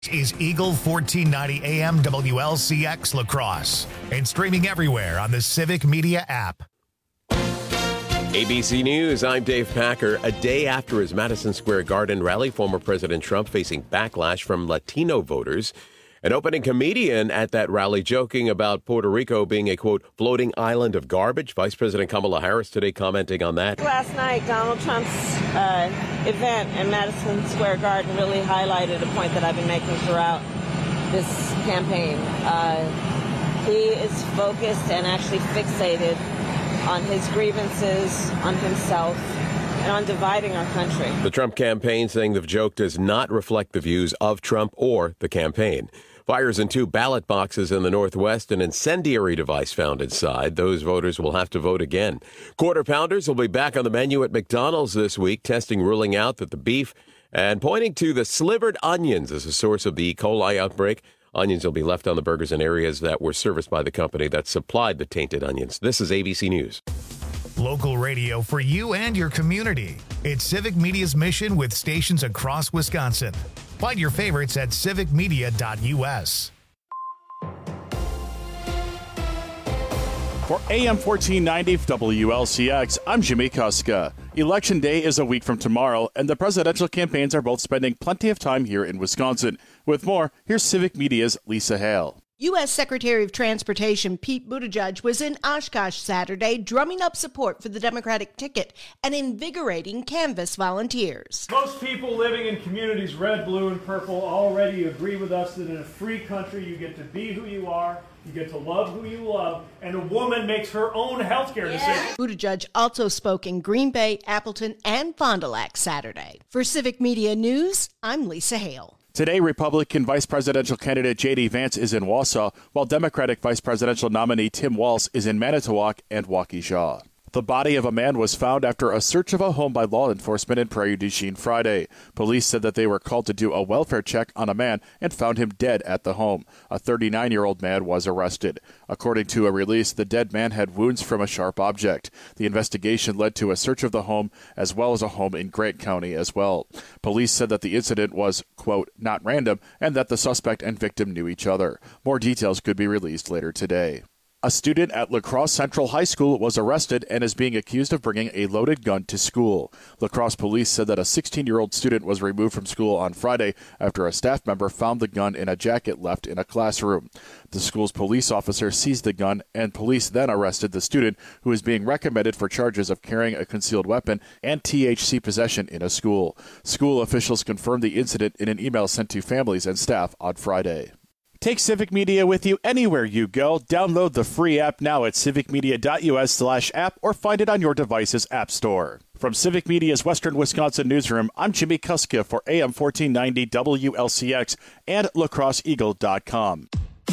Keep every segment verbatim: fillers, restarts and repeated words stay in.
Is Eagle fourteen ninety A M W L C X La Crosse and streaming everywhere on the Civic Media app. A B C News, I'm Dave Packer. A day after his Madison Square Garden rally, former President Trump facing backlash from Latino voters. An opening comedian at that rally joking about Puerto Rico being a, quote, floating island of garbage. Vice President Kamala Harris today commenting on that. Last night, Donald Trump's uh, event in Madison Square Garden really highlighted a point that I've been making throughout this campaign. Uh, he is focused and actually fixated on his grievances, on himself, and on dividing our country. The Trump campaign saying the joke does not reflect the views of Trump or the campaign. Fires in two ballot boxes in the Northwest, an incendiary device found inside. Those voters will have to vote again. Quarter Pounders will be back on the menu at McDonald's this week, testing ruling out that the beef and pointing to the slivered onions as a source of the E. coli outbreak. Onions will be left on the burgers in areas that were serviced by the company that supplied the tainted onions. This is A B C News. Local radio for you and your community. It's Civic Media's mission with stations across Wisconsin. Find your favorites at civic media dot u s. For A M fourteen ninety W L C X, I'm Jimmy Kuska. Election day is a week from tomorrow, and the presidential campaigns are both spending plenty of time here in Wisconsin. With more, here's Civic Media's Lisa Hale. U S. Secretary of Transportation Pete Buttigieg was in Oshkosh Saturday drumming up support for the Democratic ticket and invigorating Canvass volunteers. Most people living in communities red, blue, and purple already agree with us that in a free country you get to be who you are, you get to love who you love, and a woman makes her own health care decisions. Buttigieg also spoke in Green Bay, Appleton, and Fond du Lac Saturday. For Civic Media News, I'm Lisa Hale. Today, Republican vice presidential candidate J D. Vance is in Wausau, while Democratic vice presidential nominee Tim Walz is in Manitowoc and Waukesha. The body of a man was found after a search of a home by law enforcement in Prairie du Chien Friday. Police said that they were called to do a welfare check on a man and found him dead at the home. A thirty-nine-year-old man was arrested. According to a release, the dead man had wounds from a sharp object. The investigation led to a search of the home as well as a home in Grant County as well. Police said that the incident was, quote, not random, and that the suspect and victim knew each other. More details could be released later today. A student at La Crosse Central High School was arrested and is being accused of bringing a loaded gun to school. La Crosse police said that a sixteen-year-old student was removed from school on Friday after a staff member found the gun in a jacket left in a classroom. The school's police officer seized the gun, and police then arrested the student, who is being recommended for charges of carrying a concealed weapon and T H C possession in a school. School officials confirmed the incident in an email sent to families and staff on Friday. Take Civic Media with you anywhere you go. Download the free app now at civic media dot u s slash app or find it on your device's app store. From Civic Media's Western Wisconsin newsroom, I'm Jimmy Kuska for A M fourteen ninety W L C X and la crosse eagle dot com.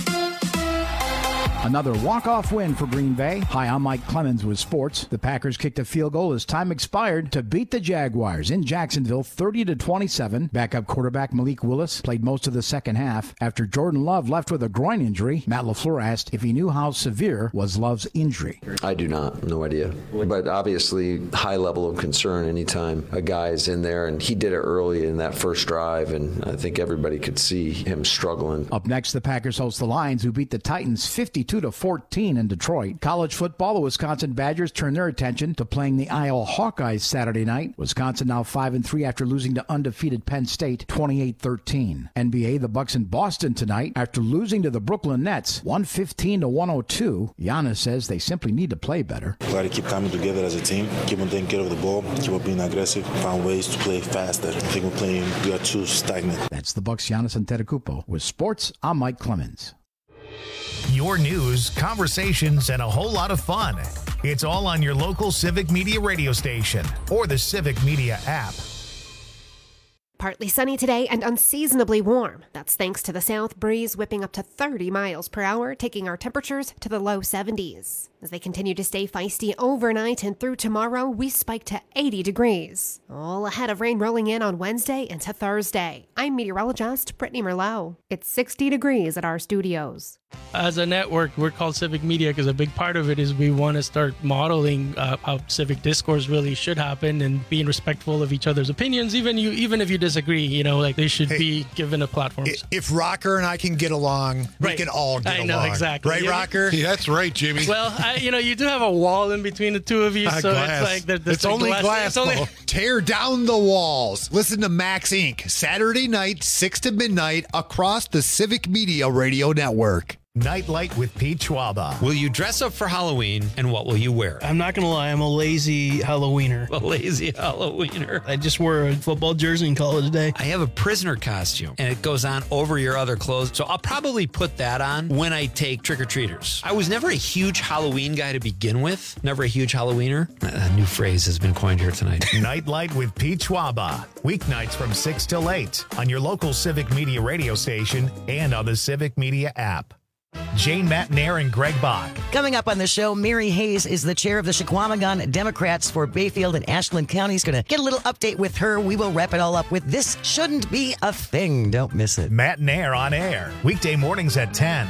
Another walk-off win for Green Bay. Hi, I'm Mike Clemens with sports. The Packers kicked a field goal as time expired to beat the Jaguars in Jacksonville thirty to twenty-seven. Backup quarterback Malik Willis played most of the second half. After Jordan Love left with a groin injury, Matt LaFleur asked if he knew how severe was Love's injury. I do not. No idea. But obviously, high level of concern anytime a guy is in there, and he did it early in that first drive, and I think everybody could see him struggling. Up next, the Packers host the Lions, who beat the Titans fifty-two to fourteen in Detroit. College football, the Wisconsin Badgers turn their attention to playing the Iowa Hawkeyes Saturday night. Wisconsin now five and three after losing to undefeated Penn State twenty-eight thirteen. N B A, the Bucks in Boston tonight after losing to the Brooklyn Nets one fifteen to one oh two. Giannis says they simply need to play better. We got to keep coming together as a team, keep on taking care of the ball, keep on being aggressive, find ways to play faster. I think we're playing, we are too stagnant. That's the Bucks' Giannis Antetokounmpo. With sports, I'm Mike Clemens. Your news, conversations, and a whole lot of fun. It's all on your local Civic Media radio station or the Civic Media app. Partly sunny today and unseasonably warm. That's thanks to the south breeze whipping up to thirty miles per hour, taking our temperatures to the low seventies. As they continue to stay feisty overnight and through tomorrow, we spike to eighty degrees. All ahead of rain rolling in on Wednesday into Thursday. I'm meteorologist Brittany Merlot. It's sixty degrees at our studios. As a network, we're called Civic Media because a big part of it is we want to start modeling uh, how civic discourse really should happen and being respectful of each other's opinions. Even you, even if you disagree, you know, like they should hey, be given a platform. If Rocker and I can get along, right. we can all get I along. know, exactly. Right, yeah. Rocker? Yeah, that's right, Jimmy. Well, I, you know, you do have a wall in between the two of you, uh, so glass. it's like there, there's it's only glass. glass it's only... Tear down the walls. Listen to Max Incorporated. Saturday night, six to midnight, across the Civic Media Radio Network. Nightlight with Pete Schwaba. Will you dress up for Halloween, and what will you wear? I'm not going to lie, I'm a lazy Halloweener. A lazy Halloweener. I just wore a football jersey in college day. I have a prisoner costume, and it goes on over your other clothes, so I'll probably put that on when I take trick-or-treaters. I was never a huge Halloween guy to begin with, never a huge Halloweener. A new phrase has been coined here tonight. Nightlight with Pete Schwaba. Weeknights from six till eight on your local Civic Media radio station and on the Civic Media app. Jane Matnair and Greg Bach. Coming up on the show, Mary Hayes is the chair of the Chequamegon Democrats for Bayfield and Ashland counties. Going to get a little update with her. We will wrap it all up with This Shouldn't Be a Thing. Don't miss it. Matnair on air. Weekday mornings at ten.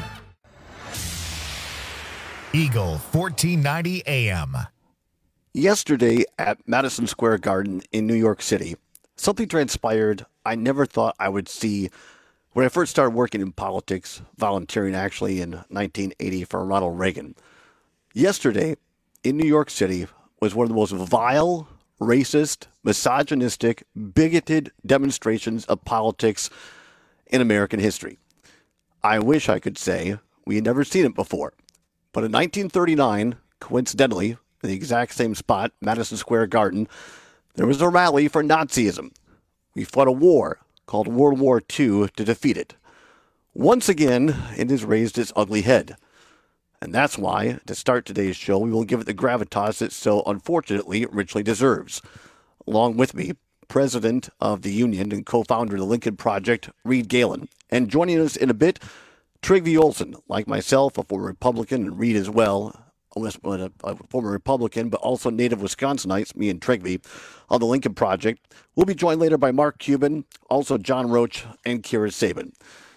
Eagle, fourteen ninety A M. Yesterday at Madison Square Garden in New York City, something transpired I never thought I would see when I first started working in politics, volunteering actually in nineteen eighty for Ronald Reagan. Yesterday in New York City was one of the most vile, racist, misogynistic, bigoted demonstrations of politics in American history. I wish I could say we had never seen it before. But in nineteen thirty-nine, coincidentally, in the exact same spot, Madison Square Garden, there was a rally for Nazism. We fought a war called World War Two to defeat it. Once again, it has raised its ugly head. And that's why, to start today's show, we will give it the gravitas it so unfortunately richly deserves. Along with me, President of the Union and co-founder of the Lincoln Project, Reed Galen. And joining us in a bit, Trygve Olsen, like myself, a former Republican, and Reed as well, a, a former Republican, but also native Wisconsinites, me and Trygve, on the Lincoln Project. We'll be joined later by Mark Cuban, also John Roach, and Kira Sabin.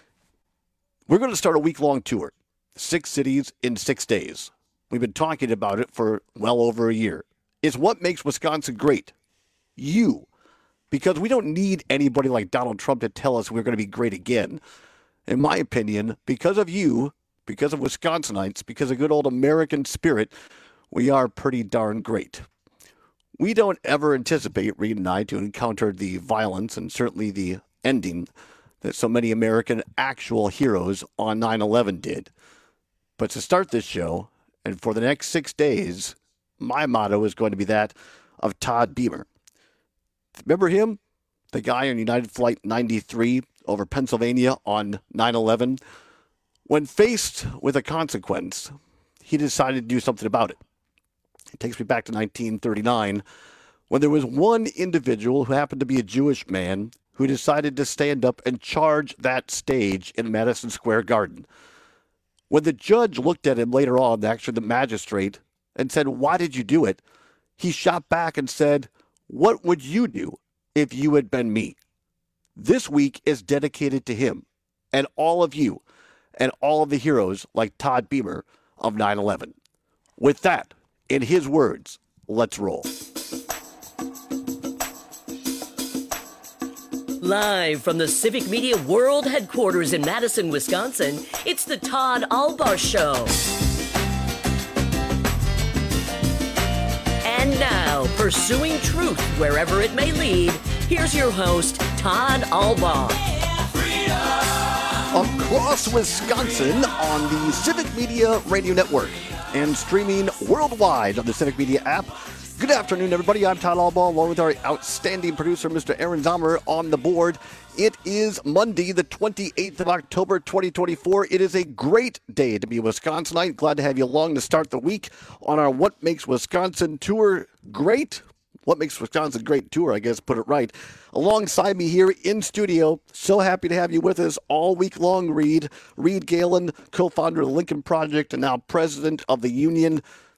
We're going to start a week-long tour. Six cities in six days. We've been talking about it for well over a year. It's what makes Wisconsin great. You. Because we don't need anybody like Donald Trump to tell us we're going to be great again. In my opinion, because of you, because of Wisconsinites, because of good old American spirit, we are pretty darn great. We don't ever anticipate, Reed and I, to encounter the violence and certainly the ending that so many American actual heroes on nine eleven did. But to start this show, and for the next six days, my motto is going to be that of Todd Beamer. Remember him? The guy on United Flight ninety-three over Pennsylvania on nine eleven? When faced with a consequence, he decided to do something about it. It takes me back to nineteen thirty-nine, when there was one individual who happened to be a Jewish man who decided to stand up and charge that stage in Madison Square Garden. When the judge looked at him later on, actually the magistrate, and said, "Why did you do it?" he shot back and said, "What would you do if you had been me?" This week is dedicated to him and all of you and all of the heroes like Todd Beamer of nine eleven. With that, in his words, let's roll. Live from the Civic Media World Headquarters in Madison, Wisconsin, it's the Todd Albaugh Show. And now, pursuing truth wherever it may lead, here's your host, Todd Albaugh. Across Wisconsin on the Civic Media Radio Network and streaming worldwide on the Civic Media app. Good afternoon, everybody. I'm Todd Albaugh, along with our outstanding producer, Mister Aaron Zomer, on the board. It is Monday, the twenty-eighth of October, twenty twenty-four. It is a great day to be a Wisconsinite. Glad to have you along to start the week on our What Makes Wisconsin tour great. What Makes Wisconsin Great tour, I guess, put it right. Alongside me here in studio, so happy to have you with us all week long, Reed. Reed Galen, co-founder of the Lincoln Project and now president of the Union.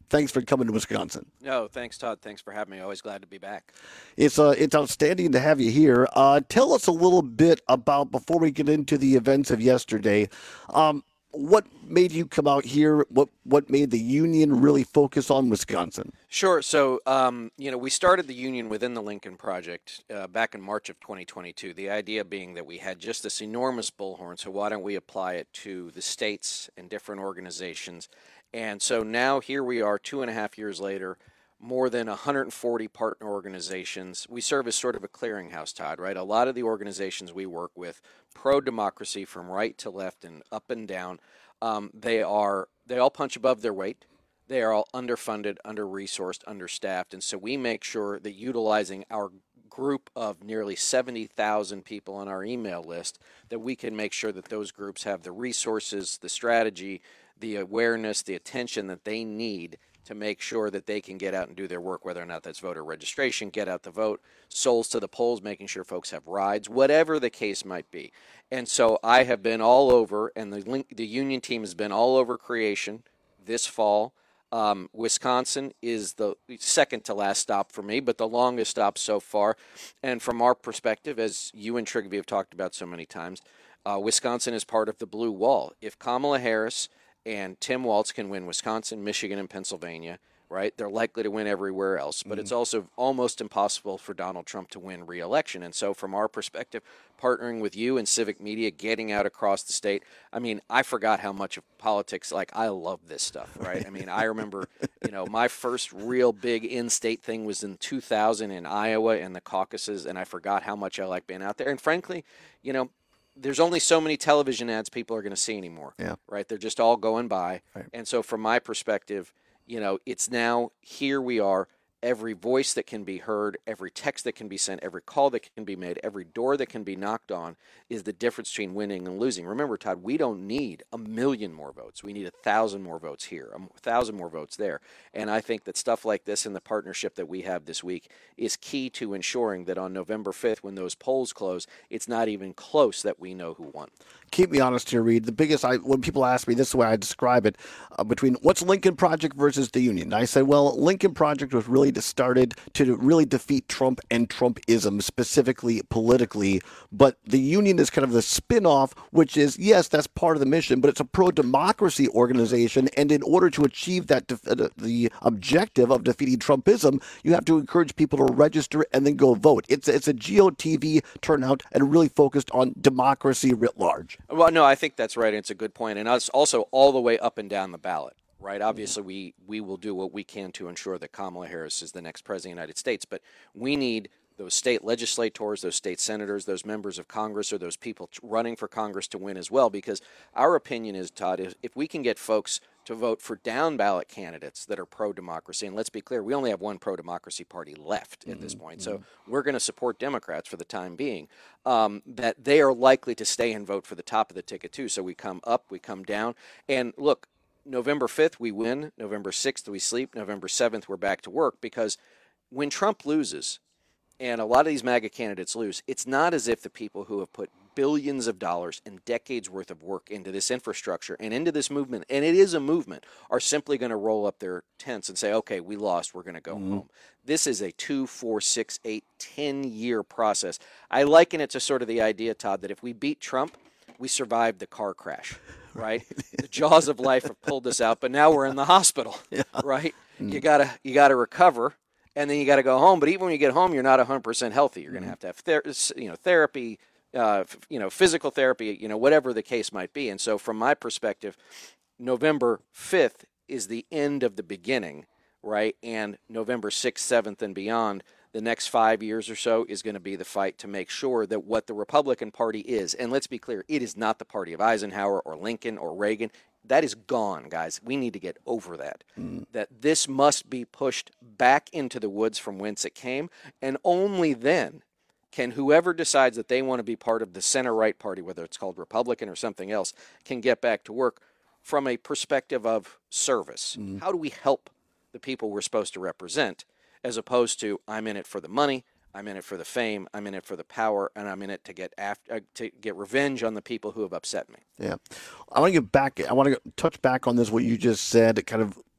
thanks for coming to Wisconsin. No, thanks, Todd. Thanks for having me. Always glad to be back. It's uh, it's outstanding to have you here. Uh, tell us a little bit about, before we get into the events of yesterday, um, what made you come out here? What what made the union really focus on Wisconsin? Sure. So, um, you know, we started the union within the Lincoln Project uh, back in March of twenty twenty-two. The idea being that we had just this enormous bullhorn, so why don't we apply it to the states and different organizations? And so now here we are, two and a half years later, more than one hundred forty partner organizations. We serve as sort of a clearinghouse, Todd, right? A lot of the organizations we work with, pro-democracy from right to left and up and down, um, they are they all punch above their weight. They are all underfunded, under-resourced, understaffed. And so we make sure that utilizing our group of nearly seventy thousand people on our email list, that we can make sure that those groups have the resources, the strategy, the awareness, the attention that they need to make sure that they can get out and do their work, whether or not that's voter registration, get out the vote, souls to the polls, making sure folks have rides, whatever the case might be. And so I have been all over, and the link, the union team has been all over creation this fall. Um, Wisconsin is the second to last stop for me, but the longest stop so far. And from our perspective, as you and Trigby have talked about so many times, uh, Wisconsin is part of the blue wall. If Kamala Harris and Tim Walz can win Wisconsin, Michigan, and Pennsylvania, right, they're likely to win everywhere else. But mm-hmm. it's also almost impossible for Donald Trump to win re-election. And so from our perspective, partnering with you and Civic Media, getting out across the state, I mean, I forgot how much of politics, like, I love this stuff, right? I mean, I remember, you know, my first real big in-state thing was in two thousand in Iowa and the caucuses, and I forgot how much I like being out there. And frankly, you know, there's only so many television ads people are going to see anymore, yeah. right? They're just all going by. Right. And so from my perspective, you know, it's now, here we are, every voice that can be heard, every text that can be sent, every call that can be made, every door that can be knocked on is the difference between winning and losing. Remember, Todd, we don't need a million more votes. We need a thousand more votes here, a thousand more votes there. And I think that stuff like this and the partnership that we have this week is key to ensuring that on November fifth, when those polls close, it's not even close that we know who won. Keep me honest here, Reed. The biggest, I, when people ask me, this is the way I describe it, uh, between what's Lincoln Project versus the Union. I say, well, Lincoln Project was really started to really defeat Trump and Trumpism, specifically politically. But the Union is kind of the spin-off, which is, yes, that's part of the mission, but it's a pro-democracy organization. And in order to achieve that, def- uh, the objective of defeating Trumpism, you have to encourage people to register and then go vote. It's, it's a G O T V turnout and really focused on democracy writ large. Well, no, I think that's right. And it's a good point. And us also all the way up and down the ballot, right? Obviously, we, we will do what we can to ensure that Kamala Harris is the next president of the United States. But we need those state legislators, those state senators, those members of Congress, or those people running for Congress to win as well. Because our opinion is, Todd, is if we can get folks to vote for down-ballot candidates that are pro-democracy, and let's be clear, we only have one pro-democracy party left at this point, so we're going to support Democrats for the time being, um, that they are likely to stay and vote for the top of the ticket too. So we come up, we come down, and look, November fifth, we win. November sixth, we sleep. November seventh, we're back to work, because when Trump loses, and a lot of these MAGA candidates lose, it's not as if the people who have put billions of dollars and decades worth of work into this infrastructure and into this movement, and it is a movement, are simply going to roll up their tents and say, okay, we lost, we're going to go mm-hmm. home. This is a two, four, six, eight, ten-year process. I liken it to sort of the idea, Todd, that if we beat Trump, we survived the car crash, right? The jaws of life have pulled us out, but now we're in the hospital, yeah. right? Mm-hmm. You gotta you gotta recover, and then you got to go home. But even when you get home, you're not one hundred percent healthy. You're going to have to have ther- you know, therapy, uh, f- you know, physical therapy, you know, whatever the case might be. And so from my perspective, November fifth is the end of the beginning, right? And November sixth, seventh, and beyond, the next five years or so is going to be the fight to make sure that what the Republican Party is, and let's be clear, it is not the party of Eisenhower or Lincoln or Reagan. That is gone, guys. We need to get over that. Mm. That this must be pushed back into the woods from whence it came, and only then can whoever decides that they want to be part of the center-right party, whether it's called Republican or something else, can get back to work from a perspective of service. Mm. How do we help the people we're supposed to represent, as opposed to, I'm in it for the money, I'm in it for the fame, I'm in it for the power, and I'm in it to get after, uh, to get revenge on the people who have upset me. Yeah. I want to get back, I want to touch back on this, what you just said, kind of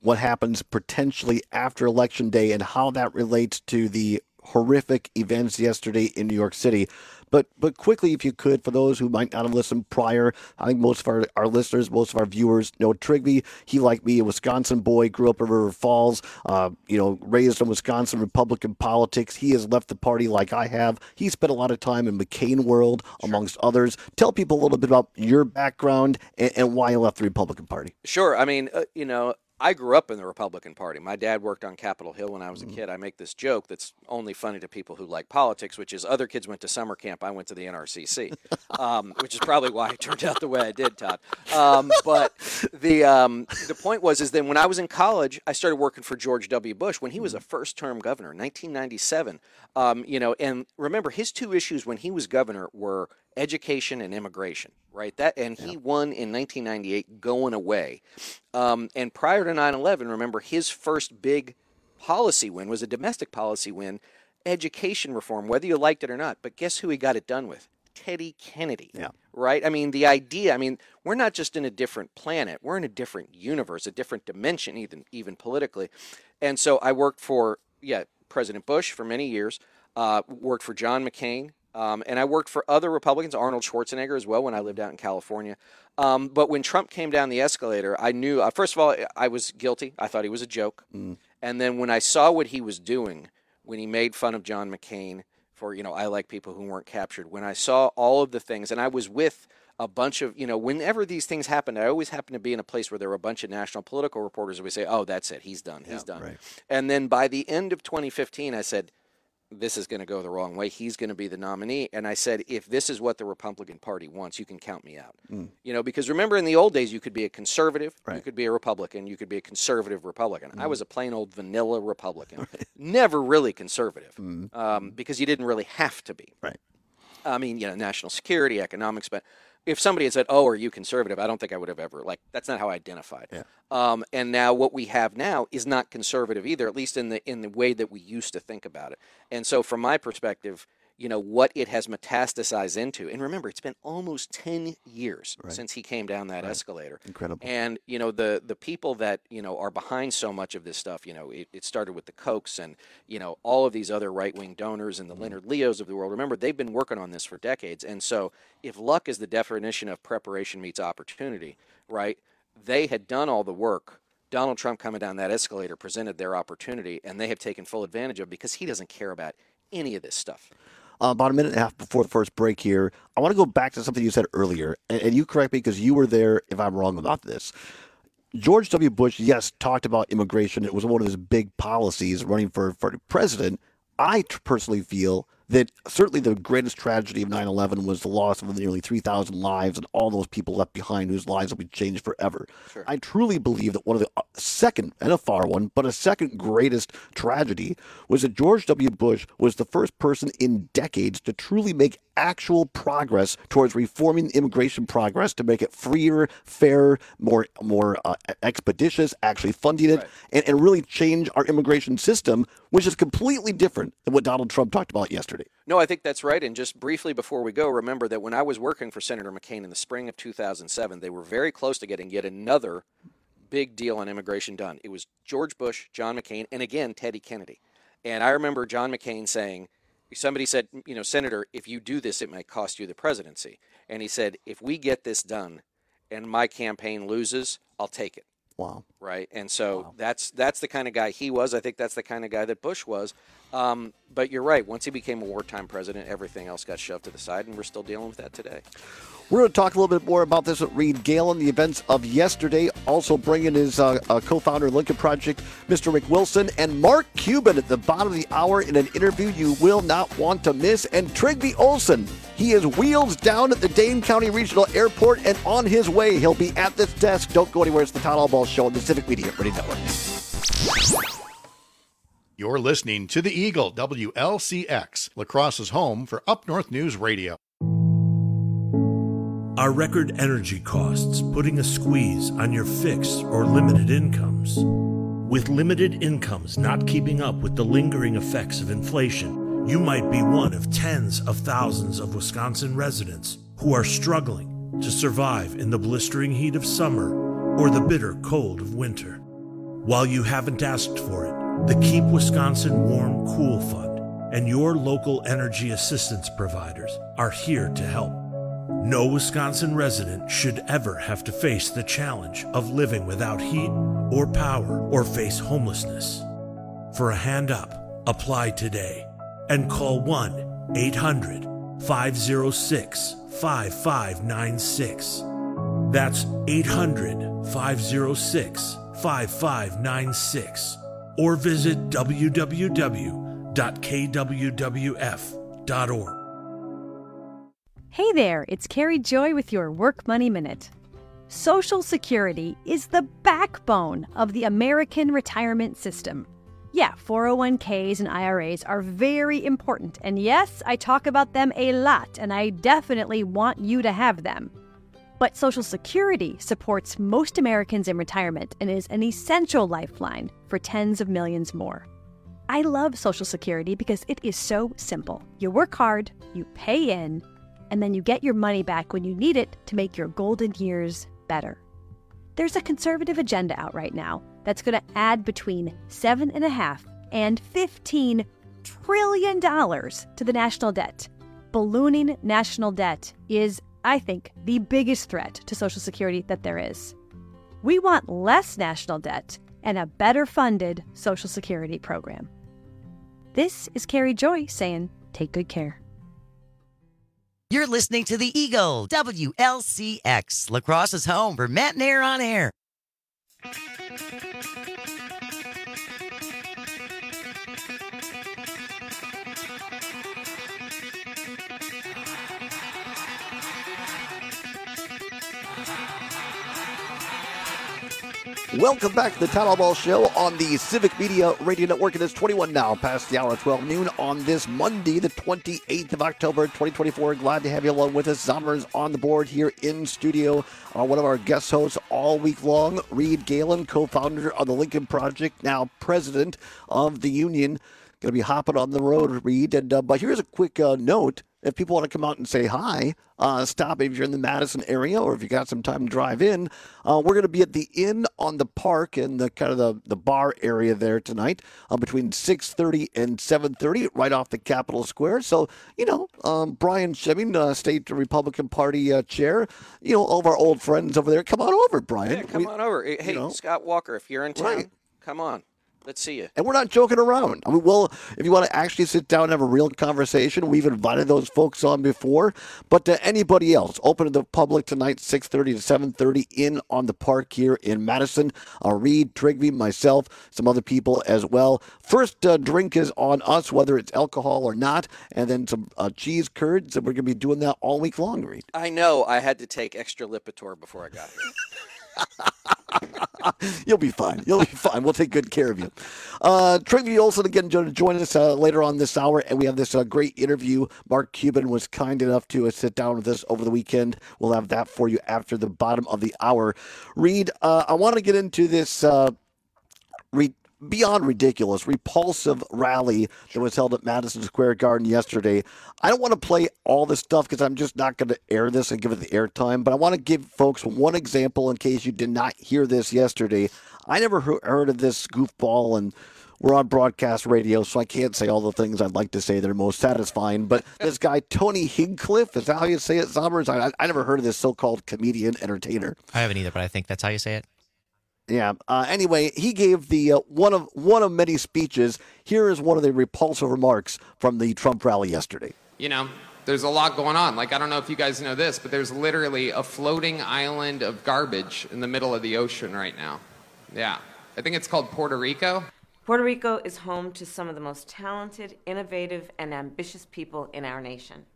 what happens potentially after Election Day and how that relates to the horrific events yesterday in New York City. But but quickly, if you could, for those who might not have listened prior, I think most of our, our listeners, most of our viewers know Trigby. He, like me, a Wisconsin boy, grew up in River Falls, uh, you know, raised in Wisconsin Republican politics. He has left the party like I have. He spent a lot of time in McCain world, amongst others. Tell people a little bit about your background and, and why you left the Republican Party. Sure. I mean, uh, you know, I grew up in the Republican Party. My dad worked on Capitol Hill when I was a kid. I make this joke that's only funny to people who like politics, which is other kids went to summer camp. I went to the N R C C, um, which is probably why it turned out the way I did, Todd. Um, but the um, the point was is that when I was in college, I started working for George W. Bush when he was a first-term governor, nineteen ninety-seven. Um, you know, and remember, his two issues when he was governor were education and immigration, right? That and he yeah. won in nineteen ninety-eight going away. Um, and prior to nine eleven, remember, his first big policy win was a domestic policy win, education reform, whether you liked it or not. But guess who he got it done with? Teddy Kennedy, yeah. right? I mean, the idea, I mean, we're not just in a different planet. We're in a different universe, a different dimension, even, even politically. And so I worked for, yeah, President Bush for many years, uh, worked for John McCain, Um, and I worked for other Republicans, Arnold Schwarzenegger as well, when I lived out in California. Um, but when Trump came down the escalator, I knew, uh, first of all, I was guilty. I thought he was a joke. Mm. And then when I saw what he was doing, when he made fun of John McCain for, you know, I like people who weren't captured, when I saw all of the things, and I was with a bunch of, you know, whenever these things happened, I always happened to be in a place where there were a bunch of national political reporters who would say, oh, that's it, he's done, he's yeah, done. Right. And then by the end of twenty fifteen, I said, this is going to go the wrong way. He's going to be the nominee. And I said, if this is what the Republican Party wants, you can count me out. Mm. You know, because remember in the old days, you could be a conservative, right. you could be a Republican, you could be a conservative Republican. Mm. I was a plain old vanilla Republican, right. never really conservative, mm. um, because you didn't really have to be. Right. I mean, you know, national security, economics, but if somebody had said, oh, are you conservative? I don't think I would have ever, like, that's not how I identified. Yeah. Um, and now what we have now is not conservative either, at least in the in the way that we used to think about it. And so from my perspective, you know, what it has metastasized into, and remember, it's been almost ten years right. since he came down that right. escalator. Incredible. And, you know, the, the people that, you know, are behind so much of this stuff, you know, it, it started with the Kochs and, you know, all of these other right-wing donors and the mm-hmm. Leonard Leos of the world. Remember, they've been working on this for decades. And so if luck is the definition of preparation meets opportunity, right, they had done all the work. Donald Trump coming down that escalator presented their opportunity, and they have taken full advantage of it because he doesn't care about any of this stuff. Uh, about a minute and a half before the first break here, I want to go back to something you said earlier, and, and you correct me because you were there if I'm wrong about this. George W. Bush, yes, talked about immigration. It was one of his big policies running for, for president. I personally feel that certainly the greatest tragedy of nine eleven was the loss of nearly three thousand lives and all those people left behind whose lives will be changed forever. Sure. I truly believe that one of the uh, second, and a far one, but a second greatest tragedy was that George W. Bush was the first person in decades to truly make actual progress towards reforming immigration progress to make it freer, fairer, more more uh, expeditious, actually funding it, right. and, and really change our immigration system, which is completely different than what Donald Trump talked about yesterday. No, I think that's right. And just briefly before we go, remember that when I was working for Senator McCain in the spring of two thousand seven, they were very close to getting yet another big deal on immigration done. It was George Bush, John McCain, and again, Teddy Kennedy. And I remember John McCain saying, somebody said, you know, Senator, if you do this, it might cost you the presidency. And he said, if we get this done and my campaign loses, I'll take it. Wow. Right. And so wow. that's that's the kind of guy he was. I think that's the kind of guy that Bush was. Um, but you're right. Once he became a wartime president, everything else got shoved to the side, and we're still dealing with that today. We're going to talk a little bit more about this with Reed Galen, the events of yesterday. Also bringing his uh, uh, co-founder of Lincoln Project, Mister Rick Wilson, and Mark Cuban at the bottom of the hour in an interview you will not want to miss. And Trygve Olsen, he is wheels down at the Dane County Regional Airport and on his way. He'll be at this desk. Don't go anywhere. It's the Todd Allball Show on the Civic Media Radio Network. You're listening to the Eagle, W L C X, La Crosse's home for Up North News Radio. Are record energy costs putting a squeeze on your fixed or limited incomes? With limited incomes not keeping up with the lingering effects of inflation, you might be one of tens of thousands of Wisconsin residents who are struggling to survive in the blistering heat of summer or the bitter cold of winter. While you haven't asked for it, the Keep Wisconsin Warm Cool Fund and your local energy assistance providers are here to help. No Wisconsin resident should ever have to face the challenge of living without heat or power or face homelessness. For a hand up, apply today and call one eight hundred five oh six five five nine six. That's eight hundred five oh six five five nine six. Or visit w w w dot k w w f dot org. Hey there, it's Carrie Joy with your Work Money Minute. Social Security is the backbone of the American retirement system. Yeah, four oh one k's and I R As are very important, and yes, I talk about them a lot, and I definitely want you to have them. But Social Security supports most Americans in retirement and is an essential lifeline for tens of millions more. I love Social Security because it is so simple. You work hard, you pay in, and then you get your money back when you need it to make your golden years better. There's a conservative agenda out right now that's going to add between seven and a half and fifteen trillion dollars to the national debt. Ballooning national debt is, I think, the biggest threat to Social Security that there is. We want less national debt and a better funded Social Security program. This is Carrie Joy saying, take good care. You're listening to the Eagle, W L C X, La Crosse's home for Matt and Air on Air. Welcome back to the Town Hall Ball Show on the Civic Media Radio Network. It is twenty-one now, past the hour of twelve noon on this Monday, the twenty-eighth of October, twenty twenty-four. Glad to have you along with us. Zombers on the board here in studio. Uh, one of our guest hosts all week long, Reed Galen, co-founder of the Lincoln Project, now president of the union. Going to be hopping on the road, Reed. And uh, but here's a quick uh, note. If people want to come out and say hi, uh, stop if you're in the Madison area or if you got some time to drive in. Uh, we're going to be at the Inn on the Park in the kind of the, the bar area there tonight uh, between six thirty and seven thirty, right off the Capitol Square. So, you know, um, Brian Shemming, uh, State Republican Party uh, chair, you know, all of our old friends over there. Come on over, Brian. Yeah, come we, on over. Hey, you know, Scott Walker, if you're in town, right. Come on. Let's see you. And we're not joking around. I mean, well, if you want to actually sit down and have a real conversation, we've invited those folks on before. But to anybody else, open to the public tonight, six thirty to seven thirty, in on the park here in Madison. Uh, Reed, Trigby, myself, some other people as well. First uh, drink is on us, whether it's alcohol or not, and then some uh, cheese curds. And we're going to be doing that all week long, Reed. I know. I had to take extra Lipitor before I got here. You'll be fine. You'll be fine. We'll take good care of you. Uh, Trigby Olson again to join us uh, later on this hour, and we have this uh, great interview. Mark Cuban was kind enough to uh, sit down with us over the weekend. We'll have that for you after the bottom of the hour. Reed, uh, I want to get into this uh, re- beyond ridiculous, repulsive rally that was held at Madison Square Garden yesterday. I don't want to play all this stuff because I'm just not going to air this and give it the airtime, but I want to give folks one example in case you did not hear this yesterday. I never heard of this goofball, and we're on broadcast radio, so I can't say all the things I'd like to say that are most satisfying, but this guy, Tony Hinchcliffe, is that how you say it, Zombers? I, I never heard of this so-called comedian entertainer. I haven't either, but I think that's how you say it. Yeah. Uh, anyway, he gave the uh, one of one of many speeches. Here is one of the repulsive remarks from the Trump rally yesterday. You know, there's a lot going on. Like, I don't know if you guys know this, but there's literally a floating island of garbage in the middle of the ocean right now. Yeah. I think it's called Puerto Rico. Puerto Rico is home to some of the most talented, innovative, and ambitious people in our nation.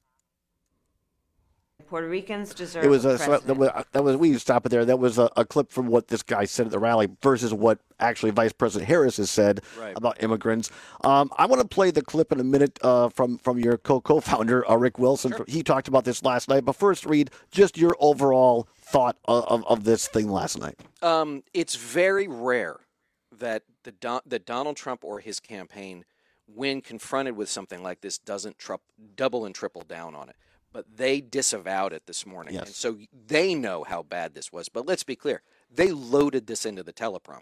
Puerto Ricans deserve it was a a, so that, was, that was we stop it there. That was a, a clip from what this guy said at the rally versus what actually Vice President Harris has said right. about immigrants. Um, I want to play the clip in a minute uh, from from your co co-founder uh, Rick Wilson. Sure. He talked about this last night. But first, Reed, just your overall thought of, of, of this thing last night. Um, it's very rare that the Don, that Donald Trump or his campaign, when confronted with something like this, doesn't tru- double and triple down on it. But they disavowed it this morning. Yes. And so they know how bad this was. But let's be clear. They loaded this into the teleprompter.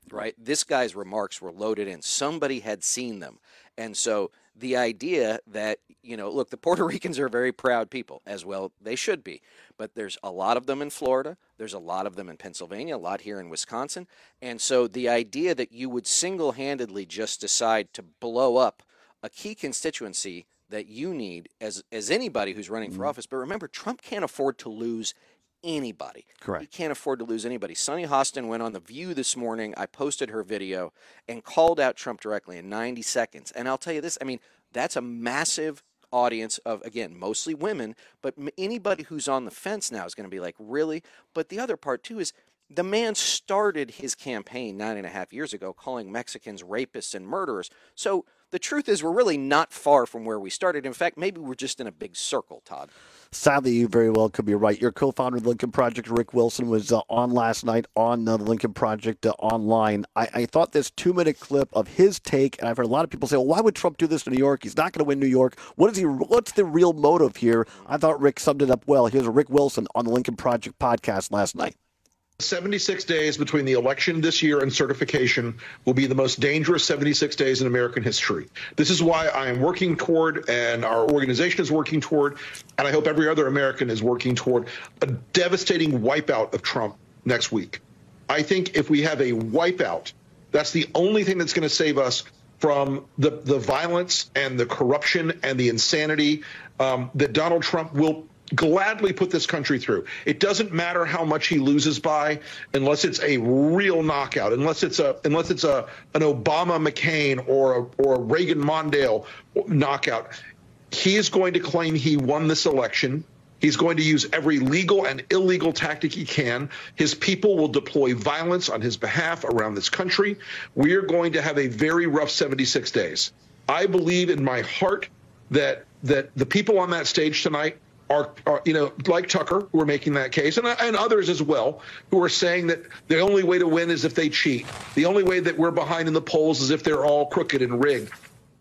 right? This guy's remarks were loaded in. Somebody had seen them. And so the idea that, you know, look, the Puerto Ricans are very proud people, as well they should be. But there's a lot of them in Florida. There's a lot of them in Pennsylvania, a lot here in Wisconsin. And so the idea that you would single-handedly just decide to blow up a key constituency that you need as as anybody who's running for office. But remember, Trump can't afford to lose anybody. Correct. He can't afford to lose anybody. Sunny Hostin went on The View this morning. I posted her video and called out Trump directly in ninety seconds. And I'll tell you this, I mean, that's a massive audience of, again, mostly women, but anybody who's on the fence now is going to be like, really? But the other part, too, is the man started his campaign nine and a half years ago calling Mexicans rapists and murderers. So the truth is we're really not far from where we started. In fact, maybe we're just in a big circle, Todd. Sadly, you very well could be right. Your co-founder of the Lincoln Project, Rick Wilson, was uh, on last night on uh, the Lincoln Project uh, online. I, I thought this two-minute clip of his take, and I've heard a lot of people say, well, why would Trump do this in New York? He's not going to win New York. What is he? What's the real motive here? I thought Rick summed it up well. Here's Rick Wilson on the Lincoln Project podcast last night. seventy-six days between the election this year and certification will be the most dangerous seventy-six days in American history. This is why I am working toward, and our organization is working toward, and I hope every other American is working toward, a devastating wipeout of Trump next week. I think if we have a wipeout, that's the only thing that's going to save us from the, the violence and the corruption and the insanity um, that Donald Trump will gladly put this country through. It doesn't matter how much he loses by, unless it's a real knockout, unless it's a unless it's a an Obama McCain or a, or a Reagan Mondale knockout. He is going to claim he won this election. He's going to use every legal and illegal tactic he can. His people will deploy violence on his behalf around this country. We are going to have a very rough seventy-six days. I believe in my heart that that the people on that stage tonight Are, are, you know, like Tucker, who are making that case, and, and others as well, who are saying that the only way to win is if they cheat. The only way that we're behind in the polls is if they're all crooked and rigged.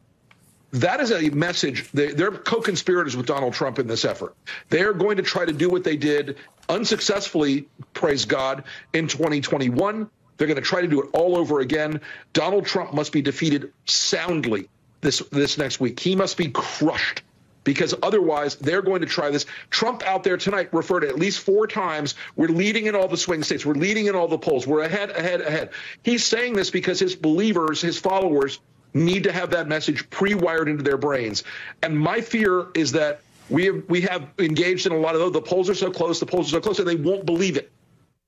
That is a message. They, they're co-conspirators with Donald Trump in this effort. They're going to try to do what they did unsuccessfully, praise God, in twenty twenty-one. They're going to try to do it all over again. Donald Trump must be defeated soundly this this next week. He must be crushed, because otherwise they're going to try this. Trump out there tonight referred to at least four times, we're leading in all the swing states. We're leading in all the polls. We're ahead, ahead, ahead. He's saying this because his believers, his followers, need to have that message pre-wired into their brains. And my fear is that we have, we have engaged in a lot of, oh, the polls are so close, the polls are so close, and they won't believe it.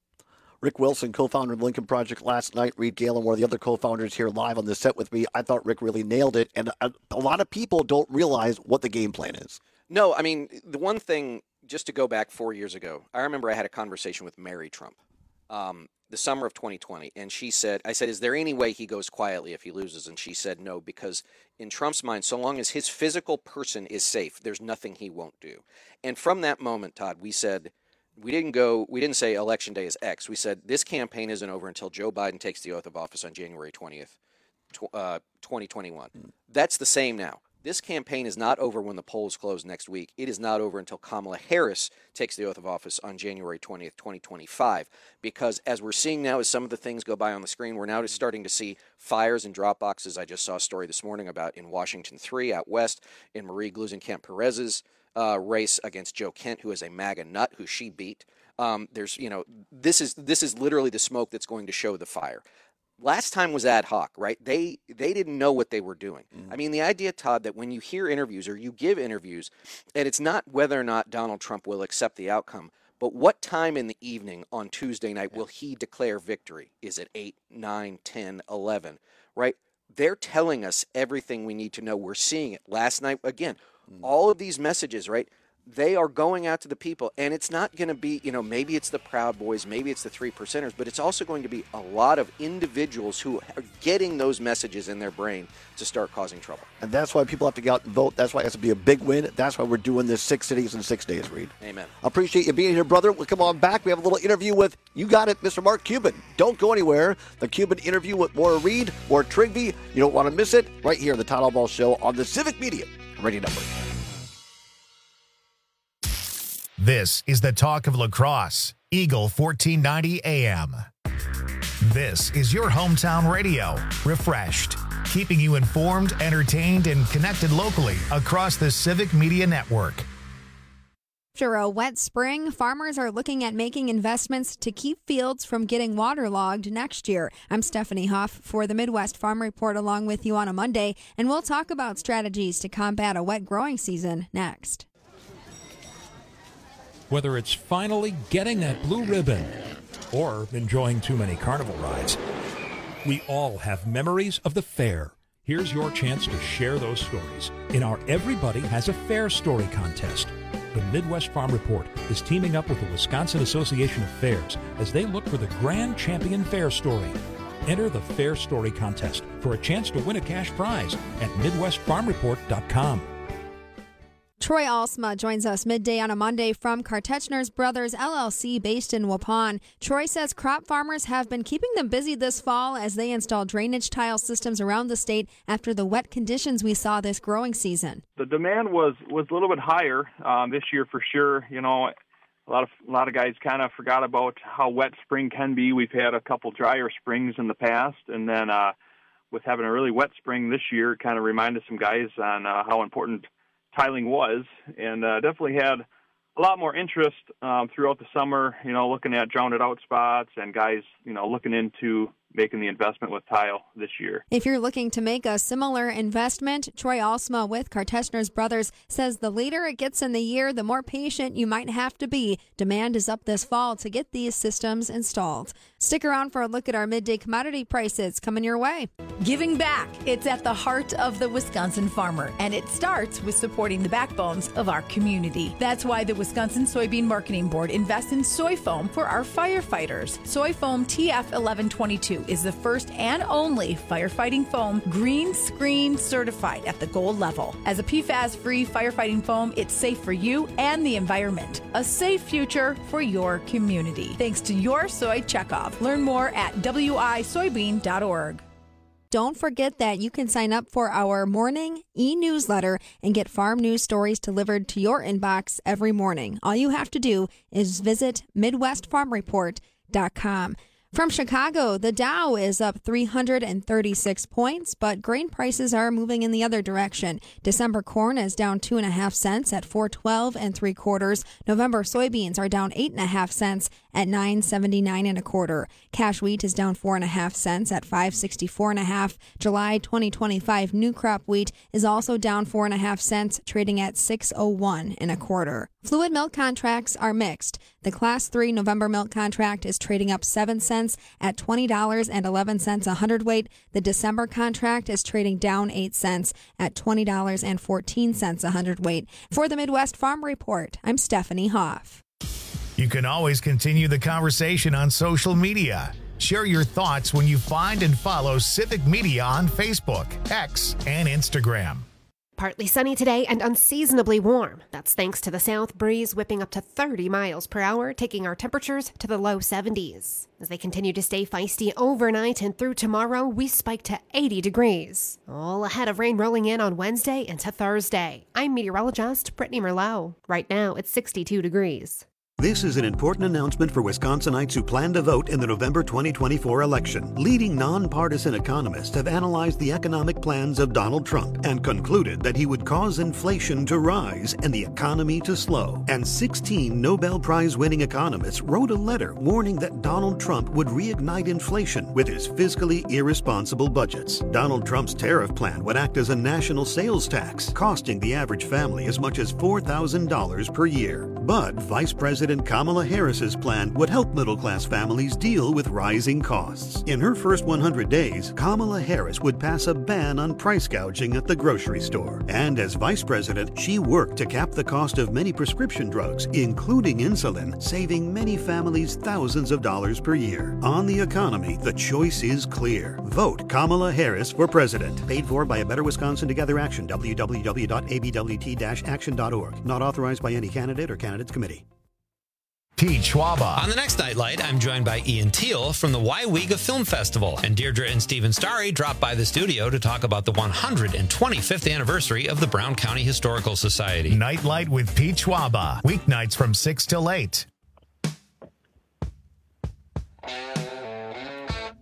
Rick Wilson, co-founder of the Lincoln Project last night. Reed Galen, one of the other co-founders here live on the set with me. I thought Rick really nailed it. And a, a lot of people don't realize what the game plan is. No, I mean, the one thing, just to go back four years ago, I remember I had a conversation with Mary Trump um, the summer of twenty twenty. And she said, I said, is there any way he goes quietly if he loses? And she said, no, because in Trump's mind, so long as his physical person is safe, there's nothing he won't do. And from that moment, Todd, we said, We didn't go, we didn't say election day is X. We said this campaign isn't over until Joe Biden takes the oath of office on January twentieth, uh, twenty twenty-one. Mm. That's the same now. This campaign is not over when the polls close next week. It is not over until Kamala Harris takes the oath of office on January twentieth, twenty twenty-five. Because as we're seeing now, as some of the things go by on the screen, we're now just starting to see fires and drop boxes. I just saw a story this morning about in Washington three out west, in Marie Gluesenkamp-Perez's Uh, race against Joe Kent, who is a MAGA nut who she beat. Um, there's, you know, this is this is literally the smoke that's going to show the fire. Last time was ad hoc, right? They they didn't know what they were doing. Mm-hmm. I mean, the idea, Todd, that when you hear interviews or you give interviews, and it's not whether or not Donald Trump will accept the outcome, but what time in the evening on Tuesday night will he declare victory? Is it eight, nine, ten, eleven, right? They're telling us everything we need to know. We're seeing it. Last night, again, all of these messages, right, they are going out to the people, and it's not going to be, you know, maybe it's the Proud Boys, maybe it's the three percenters, but it's also going to be a lot of individuals who are getting those messages in their brain to start causing trouble. And that's why people have to get out and vote. That's why it has to be a big win. That's why we're doing this six cities in six days, Reed. Amen. Appreciate you being here, brother. We'll come on back. We have a little interview with, you got it, Mister Mark Cuban. Don't go anywhere. The Cuban interview with more Reed, more Trigby. You don't want to miss it. Right here on the Todd Albaugh Show on the Civic Media Radio Network. This is the talk of lacrosse, Eagle fourteen ninety A M. This is your hometown radio, refreshed, keeping you informed, entertained, and connected locally across the Civic Media Network. After a wet spring, farmers are looking at making investments to keep fields from getting waterlogged next year. I'm Stephanie Huff for the Midwest Farm Report along with you on a Monday, and we'll talk about strategies to combat a wet growing season next. Whether it's finally getting that blue ribbon or enjoying too many carnival rides, we all have memories of the fair. Here's your chance to share those stories in our Everybody Has a Fair Story contest. The Midwest Farm Report is teaming up with the Wisconsin Association of Fairs as they look for the Grand Champion Fair Story. Enter the Fair Story contest for a chance to win a cash prize at midwest farm report dot com. Troy Alsma joins us midday on a Monday from Kartechner's Brothers L L C based in Waupun. Troy says crop farmers have been keeping them busy this fall as they install drainage tile systems around the state after the wet conditions we saw this growing season. The demand was, was a little bit higher um, this year for sure. You know, a lot of a lot of guys kind of forgot about how wet spring can be. We've had a couple drier springs in the past, and then uh, with having a really wet spring this year, kind of reminded some guys on uh, how important tiling was, and uh, definitely had a lot more interest um, throughout the summer, you know, looking at drowned out spots and guys, you know, looking into making the investment with tile this year. If you're looking to make a similar investment, Troy Alsma with Kartechner's Brothers says the later it gets in the year, the more patient you might have to be. Demand is up this fall to get these systems installed. Stick around for a look at our midday commodity prices coming your way. Giving back. It's at the heart of the Wisconsin farmer, and it starts with supporting the backbones of our community. That's why the Wisconsin Soybean Marketing Board invests in soy foam for our firefighters. Soy foam T F eleven twenty-two is the first and only firefighting foam green screen certified at the gold level. As a P FAS-free firefighting foam, it's safe for you and the environment. A safe future for your community. Thanks to your soy checkoff. Learn more at w i soybean dot org. Don't forget that you can sign up for our morning e-newsletter and get farm news stories delivered to your inbox every morning. All you have to do is visit midwest farm report dot com. From Chicago, the Dow is up three hundred thirty-six points, but grain prices are moving in the other direction. December corn is down two and a half cents at four twelve and three quarters. November soybeans are down eight and a half cents at nine seventy-nine and a quarter. Cash wheat is down four and a half cents at five sixty-four and a half. July twenty twenty-five new crop wheat is also down four and a half cents, trading at six oh one and a quarter. Fluid milk contracts are mixed. The Class three November milk contract is trading up seven cents at twenty dollars and eleven cents a hundredweight. The December contract is trading down eight cents at twenty dollars and fourteen cents a hundredweight. For the Midwest Farm Report, I'm Stephanie Hoff. You can always continue the conversation on social media. Share your thoughts when you find and follow Civic Media on Facebook, X, and Instagram. Partly sunny today and unseasonably warm. That's thanks to the south breeze whipping up to thirty miles per hour, taking our temperatures to the low seventies. As they continue to stay feisty overnight and through tomorrow, we spike to eighty degrees. All ahead of rain rolling in on Wednesday into Thursday. I'm meteorologist Brittany Merlot. Right now, it's sixty-two degrees. This is an important announcement for Wisconsinites who plan to vote in the November twenty twenty-four election. Leading nonpartisan economists have analyzed the economic plans of Donald Trump and concluded that he would cause inflation to rise and the economy to slow. And sixteen Nobel Prize-winning economists wrote a letter warning that Donald Trump would reignite inflation with his fiscally irresponsible budgets. Donald Trump's tariff plan would act as a national sales tax, costing the average family as much as four thousand dollars per year. But Vice President Kamala Harris's plan would help middle-class families deal with rising costs. In her first one hundred days, Kamala Harris would pass a ban on price gouging at the grocery store. And as vice president, she worked to cap the cost of many prescription drugs, including insulin, saving many families thousands of dollars per year. On the economy, the choice is clear. Vote Kamala Harris for president. Paid for by A Better Wisconsin Together Action, w w w dot a b w t dash action dot org. Not authorized by any candidate or candidates committee. Pete Schwaba. On the next Nightlight, I'm joined by Ian Teal from the Waiwiga Film Festival. And Deirdre and Stephen Starry dropped by the studio to talk about the one hundred twenty-fifth anniversary of the Brown County Historical Society. Nightlight with Pete Schwaba. Weeknights from six till eight.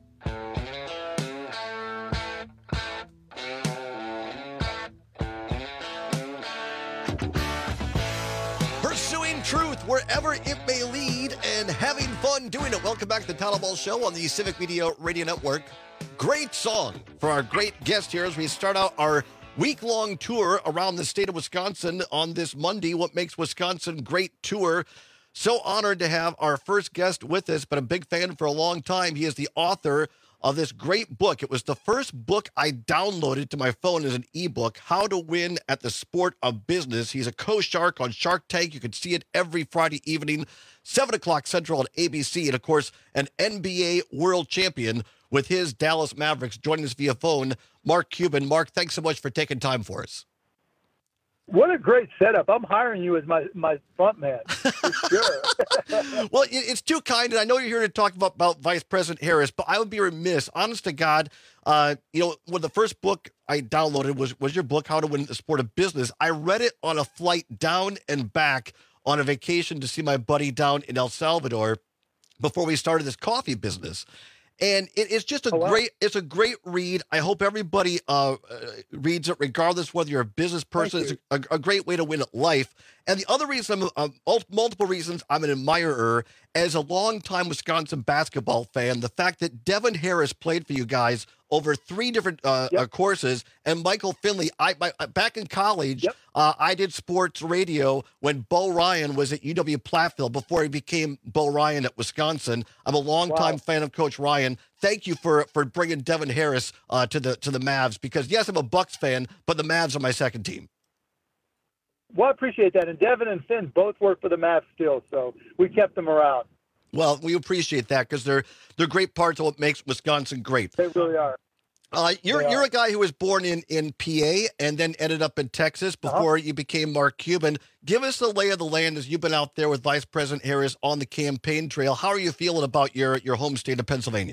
wherever it may lead, and having fun doing it. Welcome back to the Town Hall Show on the Civic Media Radio Network. Great song for our great guest here as we start out our week-long tour around the state of Wisconsin on this Monday, What Makes Wisconsin Great tour. So honored to have our first guest with us, but a big fan for a long time. He is the author of this great book. It was the first book I downloaded to my phone as an ebook, How to Win at the Sport of Business. He's a co-shark on Shark Tank. You can see it every Friday evening, seven o'clock Central on A B C. And, of course, an N B A world champion with his Dallas Mavericks. Joining us via phone, Mark Cuban. Mark, thanks so much for taking time for us. What a great setup. I'm hiring you as my, my front man, for sure. Well, it's too kind, and I know you're here to talk about, about Vice President Harris, but I would be remiss, honest to God, uh, you know, when the first book I downloaded was, was your book, How to Win the Sport of Business. I read it on a flight down and back on a vacation to see my buddy down in El Salvador before we started this coffee business. And it, it's just a oh, wow. great, it's a great read. I hope everybody uh, uh, reads it, regardless whether you're a business person. It's a, a great way to win at life. And the other reason, I'm, uh, multiple reasons I'm an admirer, as a longtime Wisconsin basketball fan, the fact that Devin Harris played for you guys over three different uh, yep. uh, courses, and Michael Finley. I my, back in college, yep. uh, I did sports radio when Bo Ryan was at U W Platteville before he became Bo Ryan at Wisconsin. I'm a longtime wow. fan of Coach Ryan. Thank you for for bringing Devin Harris uh, to the to the Mavs, because yes, I'm a Bucks fan, but the Mavs are my second team. Well, I appreciate that. And Devin and Finn both work for the Mavs still, so we kept them around. Well, we appreciate that, because they're they're great parts of what makes Wisconsin great. They really are. Uh, you're they you're are. a guy who was born in, in P A and then ended up in Texas before uh-huh. you became Mark Cuban. Give us the lay of the land as you've been out there with Vice President Harris on the campaign trail. How are you feeling about your, your home state of Pennsylvania?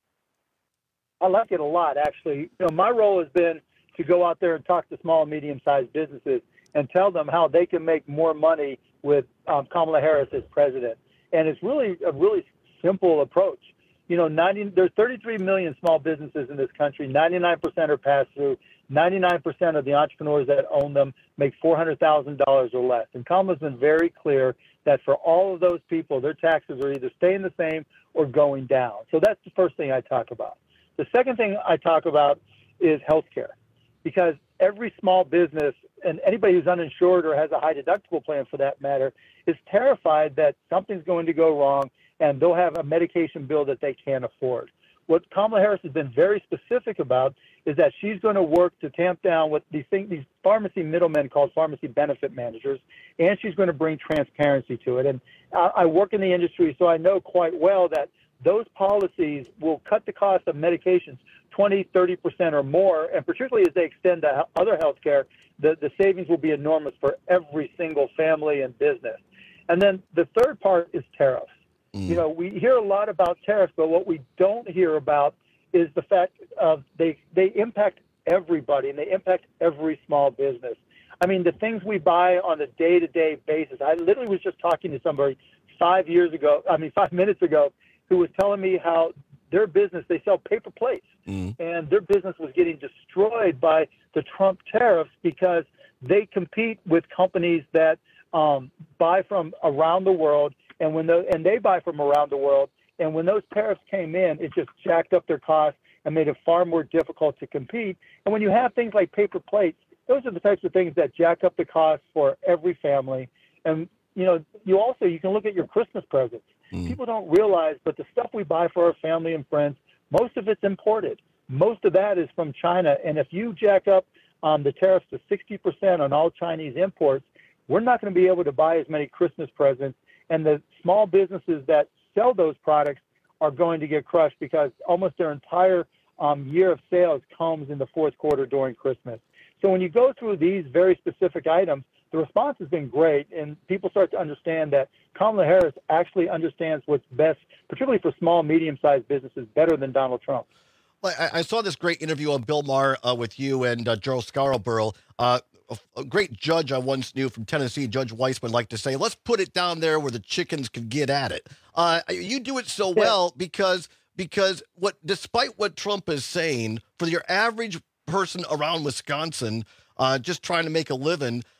I like it a lot, actually. You know, my role has been to go out there and talk to small and medium-sized businesses and tell them how they can make more money with um, Kamala Harris as president. And it's really a really simple approach. You know, ninety, there's thirty-three million small businesses in this country. ninety-nine percent are pass-through. ninety-nine percent of the entrepreneurs that own them make four hundred thousand dollars or less. And Kamala's been very clear that for all of those people, their taxes are either staying the same or going down. So that's the first thing I talk about. The second thing I talk about is healthcare, because every small business and anybody who's uninsured or has a high deductible plan for that matter is terrified that something's going to go wrong and they'll have a medication bill that they can't afford. What Kamala Harris has been very specific about is that she's going to work to tamp down what these things, these pharmacy middlemen called pharmacy benefit managers, and she's going to bring transparency to it. And I, I work in the industry, so I know quite well that those policies will cut the cost of medications twenty, thirty percent or more, and particularly as they extend to other health care, the, the savings will be enormous for every single family and business. And then the third part is tariffs. Mm. You know, we hear a lot about tariffs, but what we don't hear about is the fact of they, they impact everybody, and they impact every small business. I mean, the things we buy on a day-to-day basis. I literally was just talking to somebody five years ago, I mean, five minutes ago, who was telling me how their business, they sell paper plates, mm. and their business was getting destroyed by the Trump tariffs because they compete with companies that um, buy from around the world, and when the, and they buy from around the world, and when those tariffs came in, it just jacked up their costs and made it far more difficult to compete. And when you have things like paper plates, those are the types of things that jack up the cost for every family. And you know, you also, you can look at your Christmas presents. Mm. People don't realize, but the stuff we buy for our family and friends, most of it's imported. Most of that is from China. And if you jack up um, the tariffs to sixty percent on all Chinese imports, we're not going to be able to buy as many Christmas presents. And the small businesses that sell those products are going to get crushed because almost their entire um, year of sales comes in the fourth quarter during Christmas. So when you go through these very specific items, the response has been great, and people start to understand that Kamala Harris actually understands what's best, particularly for small, medium-sized businesses, better than Donald Trump. Well, I, I saw this great interview on Bill Maher uh, with you and uh, Joe Scarborough. Uh, a, a great judge I once knew from Tennessee, Judge Weissman, liked to say, let's put it down there where the chickens can get at it. Uh, you do it so well yeah. because because what, despite what Trump is saying, for your average person around Wisconsin, uh, just trying to make a living,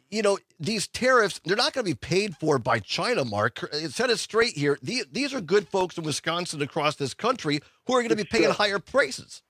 you know, these tariffs, they're not going to be paid for by China, Mark. Set it straight here. These, these are good folks in Wisconsin across this country who are going to be paying sure. higher prices.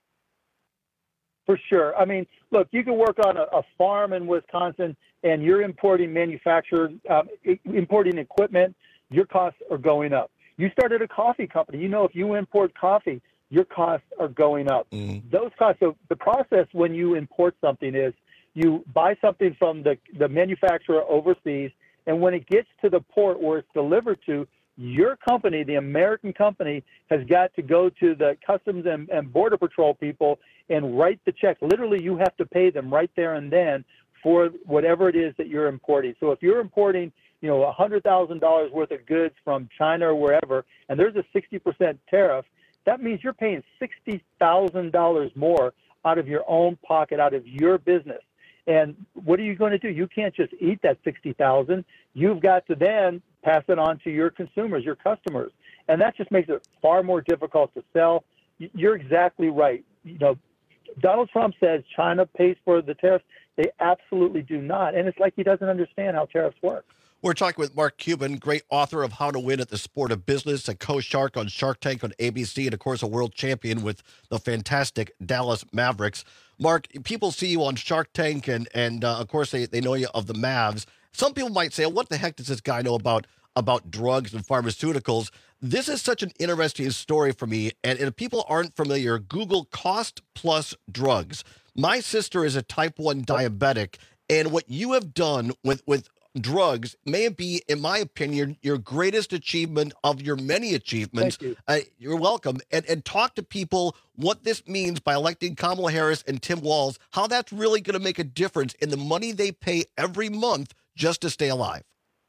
For sure. I mean, look, you can work on a, a farm in Wisconsin and you're importing manufactured, um, importing equipment, your costs are going up. You started a coffee company. You know, if you import coffee, your costs are going up. Mm-hmm. Those costs, so the process when you import something is you buy something from the, the manufacturer overseas, and when it gets to the port where it's delivered to, your company, the American company, has got to go to the Customs and, and Border Patrol people and write the check. Literally, you have to pay them right there and then for whatever it is that you're importing. So if you're importing, you know, one hundred thousand dollars worth of goods from China or wherever, and there's a sixty percent tariff, that means you're paying sixty thousand dollars more out of your own pocket, out of your business. And what are you going to do? You can't just eat that sixty thousand dollars. You've got to then pass it on to your consumers, your customers. And that just makes it far more difficult to sell. You're exactly right. You know, Donald Trump says China pays for the tariffs. They absolutely do not. And it's like he doesn't understand how tariffs work. We're talking with Mark Cuban, great author of How to Win at the Sport of Business, a co-shark on Shark Tank on A B C, and, of course, a world champion with the fantastic Dallas Mavericks. Mark, people see you on Shark Tank, and, and uh, of course, they, they know you of the Mavs. Some people might say, what the heck does this guy know about, about drugs and pharmaceuticals? This is such an interesting story for me, and, and if people aren't familiar, Google cost plus drugs. My sister is a type one diabetic, and what you have done with, with drugs may be, in my opinion, your greatest achievement of your many achievements. Thank you. Uh, you're welcome. And, and talk to people what this means by electing Kamala Harris and Tim Walz, how that's really going to make a difference in the money they pay every month just to stay alive.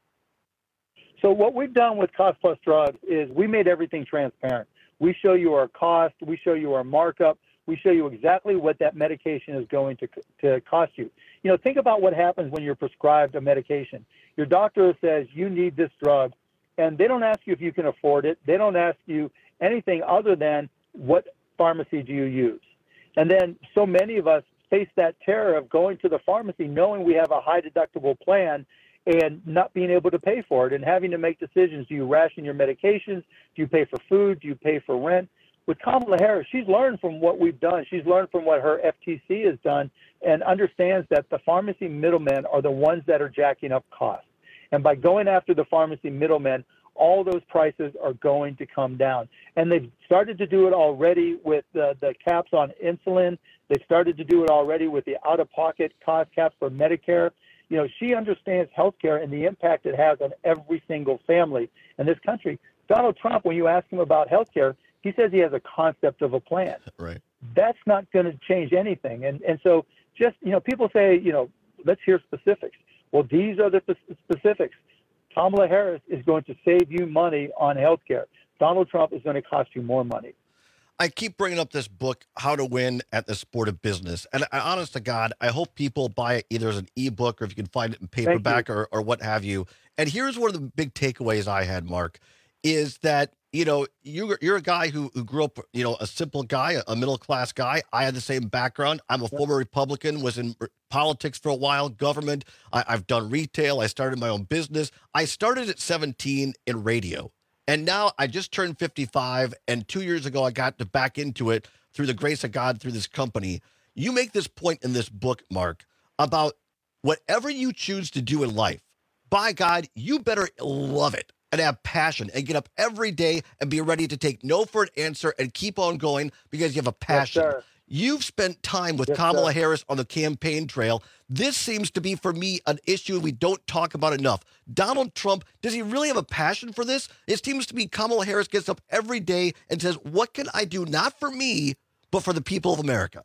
So what we've done with Cost Plus Drugs is we made everything transparent. We show you our cost. We show you our markup. We show you exactly what that medication is going to, to cost you. You know, think about what happens when you're prescribed a medication. Your doctor says you need this drug, and they don't ask you if you can afford it. They don't ask you anything other than what pharmacy do you use. And then so many of us face that terror of going to the pharmacy knowing we have a high deductible plan and not being able to pay for it and having to make decisions. Do you ration your medications? Do you pay for food? Do you pay for rent? With Kamala Harris, she's learned from what we've done. She's learned from what her F T C has done and understands that the pharmacy middlemen are the ones that are jacking up costs. And by going after the pharmacy middlemen, all those prices are going to come down. And they've started to do it already with the, the caps on insulin. They've started to do it already with the out-of-pocket cost caps for Medicare. You know, she understands healthcare and the impact it has on every single family in this country. Donald Trump, when you ask him about healthcare, he says he has a concept of a plan. Right. That's not going to change anything. And and so just, you know, people say, you know, let's hear specifics. Well, these are the specifics. Kamala Harris is going to save you money on health care. Donald Trump is going to cost you more money. I keep bringing up this book, How to Win at the Sport of Business. And I, honest to God, I hope people buy it either as an ebook or if you can find it in paperback or, or what have you. And here's one of the big takeaways I had, Mark, is that, you know, you, you're a guy who, who grew up, you know, a simple guy, a middle-class guy. I had the same background. I'm a former Republican, was in politics for a while, government. I, I've done retail. I started my own business. I started at seventeen in radio. And now I just turned fifty-five, and two years ago I got to back into it through the grace of God through this company. You make this point in this book, Mark, about whatever you choose to do in life, by God, you better love it and have passion and get up every day and be ready to take no for an answer and keep on going because you have a passion. Yes, sir. You've spent time with Yes, Kamala sir. Harris on the campaign trail. This seems to be, for me, an issue we don't talk about enough. Donald Trump, does he really have a passion for this? It seems to be Kamala Harris gets up every day and says, what can I do, not for me, but for the people of America?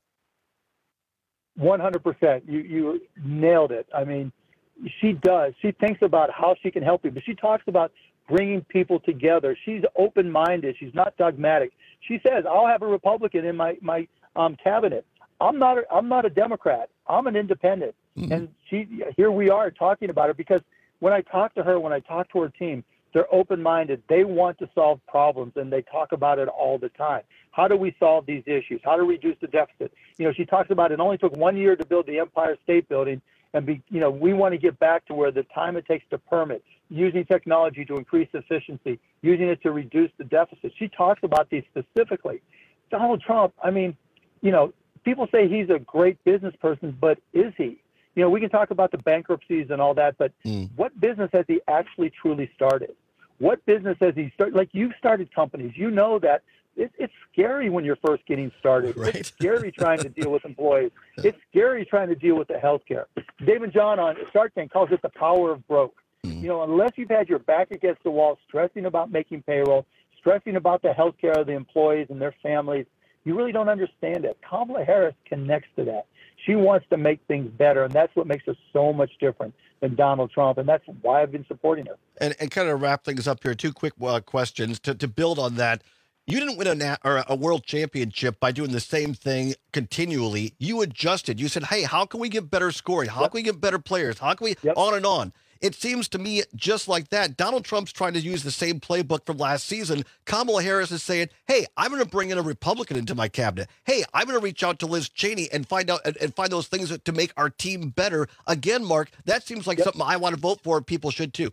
one hundred percent. You, you nailed it. I mean, she does. She thinks about how she can help people. She talks about bringing people together. She's open-minded. She's not dogmatic. She says, I'll have a Republican in my, my um, cabinet. I'm not a, I'm not a Democrat. I'm an independent. Mm-hmm. And she, here we are talking about it because when I talk to her, when I talk to her team, they're open-minded. They want to solve problems, and they talk about it all the time. How do we solve these issues? How to reduce the deficit? You know, she talks about it only took one year to build the Empire State Building, and be, you know, we want to get back to where the time it takes to permit, using technology to increase efficiency, using it to reduce the deficit. She talks about these specifically. Donald Trump, I mean, you know, people say he's a great business person, but is he? You know, we can talk about the bankruptcies and all that, but mm. what business has he actually truly started? What business has he started? Like, you've started companies. You know that it, it's scary when you're first getting started. Right. It's scary trying to deal with employees. It's scary trying to deal with the healthcare. David John on Shark Tank calls it the power of broke. Mm. You know, unless you've had your back against the wall, stressing about making payroll, stressing about the healthcare of the employees and their families, you really don't understand it. Kamala Harris connects to that. She wants to make things better, and that's what makes her so much different than Donald Trump, and that's why I've been supporting her. And, and kind of wrap things up here, two quick uh, questions to, to build on that. You didn't win a, na- or a world championship by doing the same thing continually. You adjusted. You said, hey, how can we get better scoring? How yep. can we get better players? How can we yep. on and on? It seems to me just like that. Donald Trump's trying to use the same playbook from last season. Kamala Harris is saying, hey, I'm going to bring in a Republican into my cabinet. Hey, I'm going to reach out to Liz Cheney and find out and, and find those things to make our team better. Again, Mark, that seems like yep. something I want to vote for, and people should too.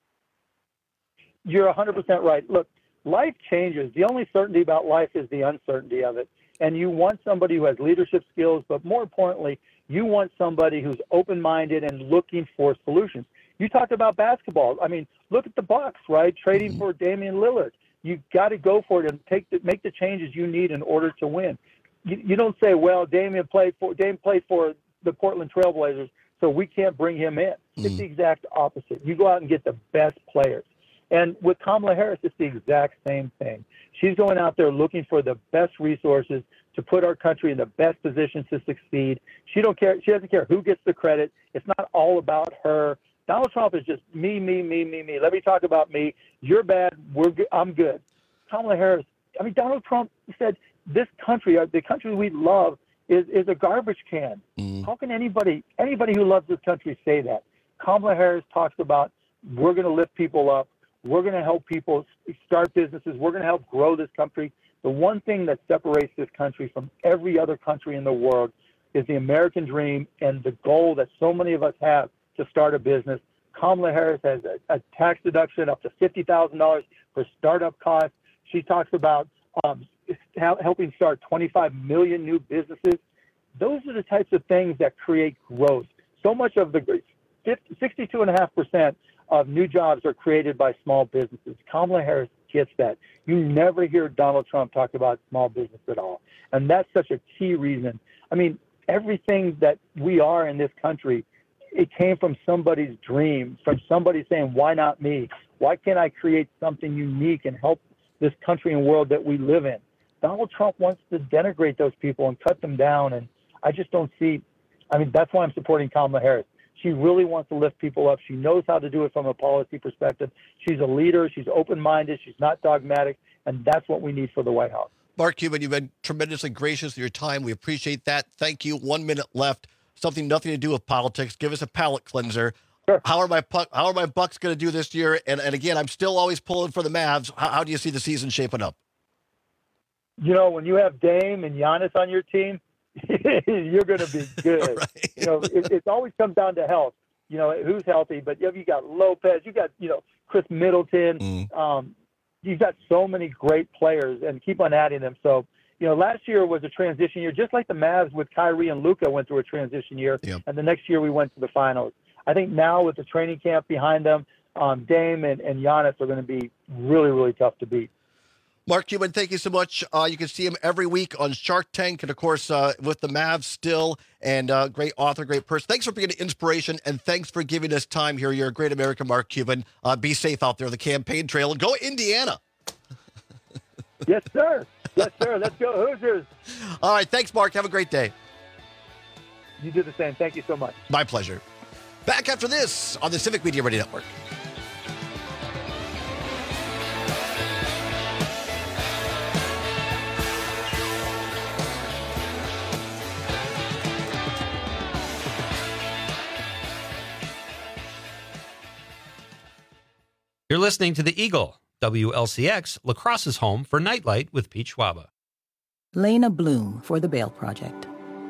You're one hundred percent right. Look, life changes. The only certainty about life is the uncertainty of it. And you want somebody who has leadership skills, but more importantly, you want somebody who's open-minded and looking for solutions. You talked about basketball. I mean, look at the Bucks, right? Trading mm-hmm. for Damian Lillard. You got to go for it and take the, make the changes you need in order to win. You, you don't say, well, Damian played for Dame played for the Portland Trailblazers, so we can't bring him in. Mm-hmm. It's the exact opposite. You go out and get the best players. And with Kamala Harris, it's the exact same thing. She's going out there looking for the best resources to put our country in the best position to succeed. She don't care. She doesn't care who gets the credit. It's not all about her. Donald Trump is just me, me, me, me, me. Let me talk about me. You're bad. We're good. I'm good. Kamala Harris. I mean, Donald Trump said this country, the country we love, is is a garbage can. Mm. How can anybody anybody who loves this country say that? Kamala Harris talks about we're going to lift people up. We're going to help people start businesses. We're going to help grow this country. The one thing that separates this country from every other country in the world is the American dream and the goal that so many of us have to start a business. Kamala Harris has a, a tax deduction up to fifty thousand dollars for startup costs. She talks about um, helping start twenty-five million new businesses. Those are the types of things that create growth. So much of the sixty-two point five percent of new jobs are created by small businesses. Kamala Harris gets that. You never hear Donald Trump talk about small business at all. And that's such a key reason. I mean, everything that we are in this country, it came from somebody's dream, from somebody saying, why not me? Why can't I create something unique and help this country and world that we live in? Donald Trump wants to denigrate those people and cut them down. And I just don't see, I mean, that's why I'm supporting Kamala Harris. She really wants to lift people up. She knows how to do it from a policy perspective. She's a leader. She's open-minded. She's not dogmatic. And that's what we need for the White House. Mark Cuban, you've been tremendously gracious with your time. We appreciate that. Thank you. One minute left. Something nothing to do with politics. Give us a palate cleanser. Sure. How are my how are my Bucks going to do this year? And and again, I'm still always pulling for the Mavs. How, how do you see the season shaping up? You know, when you have Dame and Giannis on your team, you're going to be good. Right. You know, it, it always comes down to health. You know, who's healthy? But you, know, you got Lopez, you got you know Chris Middleton. Mm. Um, you've got so many great players, and keep on adding them. So. You know, last year was a transition year, just like the Mavs with Kyrie and Luka went through a transition year. Yep. And the next year we went to the finals. I think now with the training camp behind them, um, Dame and, and Giannis are going to be really, really tough to beat. Mark Cuban, thank you so much. Uh, you can see him every week on Shark Tank and, of course, uh, with the Mavs still. And uh, great author, great person. Thanks for being an inspiration, and thanks for giving us time here. You're a great American, Mark Cuban. Uh, be safe out there on the campaign trail. And go Indiana. Yes, sir. Yes, sir. Let's go Hoosiers. All right. Thanks, Mark. Have a great day. You do the same. Thank you so much. My pleasure. Back after this on the Civic Media Radio Network. You're listening to The Eagle, W L C X, La Crosse's home for Nightlight with Pete Schwaba. Lena Bloom for the Bail Project.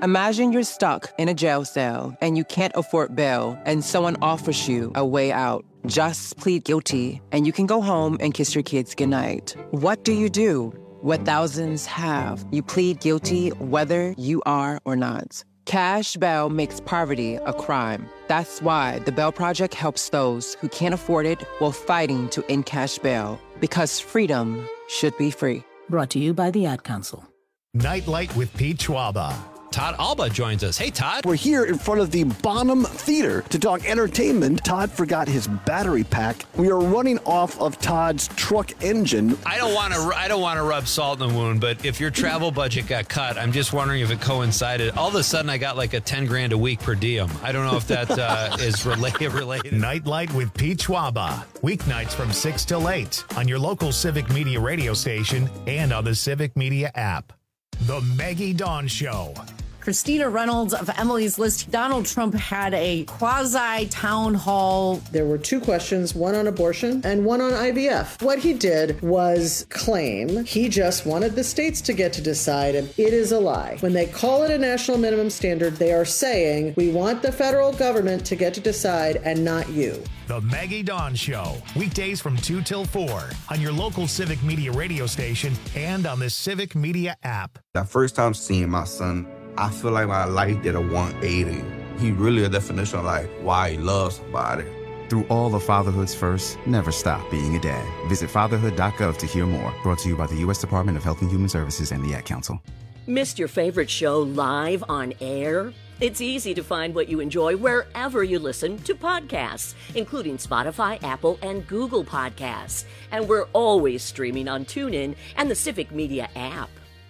Imagine you're stuck in a jail cell and you can't afford bail and someone offers you a way out. Just plead guilty and you can go home and kiss your kids goodnight. What do you do? What thousands have. You plead guilty whether you are or not. Cash bail makes poverty a crime. That's why the Bail Project helps those who can't afford it while fighting to end cash bail. Because freedom should be free. Brought to you by the Ad Council. Nightlight with Pete Schwaba. Todd Alba joins us. Hey, Todd. We're here in front of the Bonham Theater to talk entertainment. Todd forgot his battery pack. We are running off of Todd's truck engine. I don't want to. I don't want to rub salt in the wound, but if your travel budget got cut, I'm just wondering if it coincided. All of a sudden, I got like a ten grand a week per diem. I don't know if that uh, is related. Related. Nightlight with Pete Schwaba. Weeknights from six till eight on your local Civic Media radio station and on the Civic Media app. The Maggie Dawn Show. Christina Reynolds of Emily's List. Donald Trump had a quasi-town hall. There were two questions, one on abortion and one on I V F. What he did was claim he just wanted the states to get to decide, and it is a lie. When they call it a national minimum standard, they are saying, we want the federal government to get to decide and not you. The Maggie Dawn Show. Weekdays from two till four on your local Civic Media radio station and on the Civic Media app. That first time seeing my son, I feel like my life did a one eighty. He really a definition of like why he loves somebody. Through all of fatherhood's first, never stop being a dad. Visit fatherhood dot gov to hear more. Brought to you by the U S Department of Health and Human Services and the Ad Council. Missed your favorite show live on air? It's easy to find what you enjoy wherever you listen to podcasts, including Spotify, Apple, and Google Podcasts. And we're always streaming on TuneIn and the Civic Media app.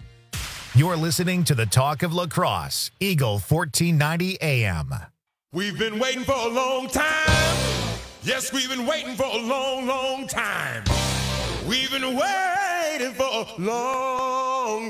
You're listening to the Talk of La Crosse, Eagle fourteen ninety A M. We've been waiting for a long time. Yes, we've been waiting for a long, long time. We've been waiting for a long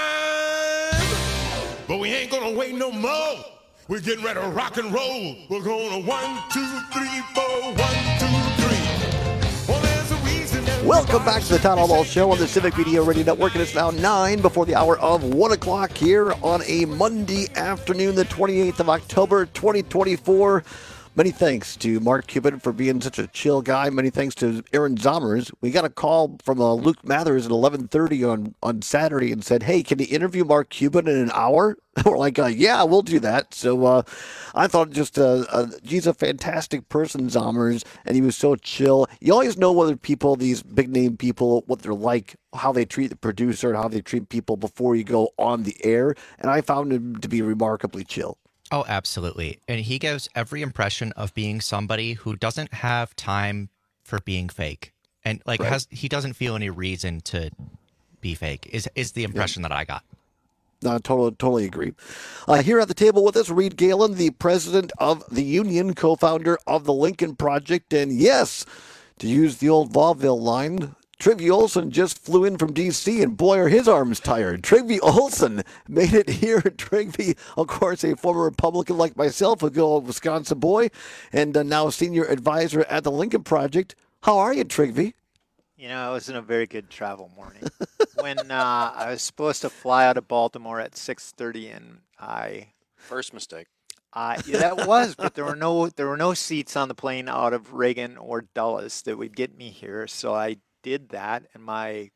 time. But we ain't gonna wait no more. We're getting ready to rock and roll. We're going to one, two, three, four, one, two, three. Well, there's a reason that Welcome back to the Town Hall Show on the Civic Media Radio Network, and it's now nine before the hour of one o'clock here on a Monday afternoon, the twenty-eighth of October, twenty twenty-four. Many thanks to Mark Cuban for being such a chill guy. Many thanks to Aaron Zommers. We got a call from uh, Luke Mathers at eleven thirty on, on Saturday and said, hey, can you interview Mark Cuban in an hour? We're like, uh, yeah, we'll do that. So uh, I thought just, uh, uh, he's a fantastic person, Zommers, and he was so chill. You always know whether people, these big-name people, what they're like, how they treat the producer and how they treat people before you go on the air, and I found him to be remarkably chill. Oh, absolutely. And he gives every impression of being somebody who doesn't have time for being fake. And like right. has he doesn't feel any reason to be fake is is the impression yeah. that I got. No, I totally, totally agree. Uh, here at the table with us, Reed Galen, the president of the union, co-founder of the Lincoln Project. And yes, to use the old vaudeville line, Trygve Olsen just flew in from D C, and boy, are his arms tired. Trygve Olsen made it here. Trygve, of course, a former Republican like myself, a good old Wisconsin boy, and uh, now senior advisor at the Lincoln Project. How are you, Trygve? You know, it wasn't a very good travel morning. when uh, I was supposed to fly out of Baltimore at six thirty, and I... First mistake. Uh, yeah, that was, but there were no there were no seats on the plane out of Reagan or Dulles that would get me here, so I did that, and my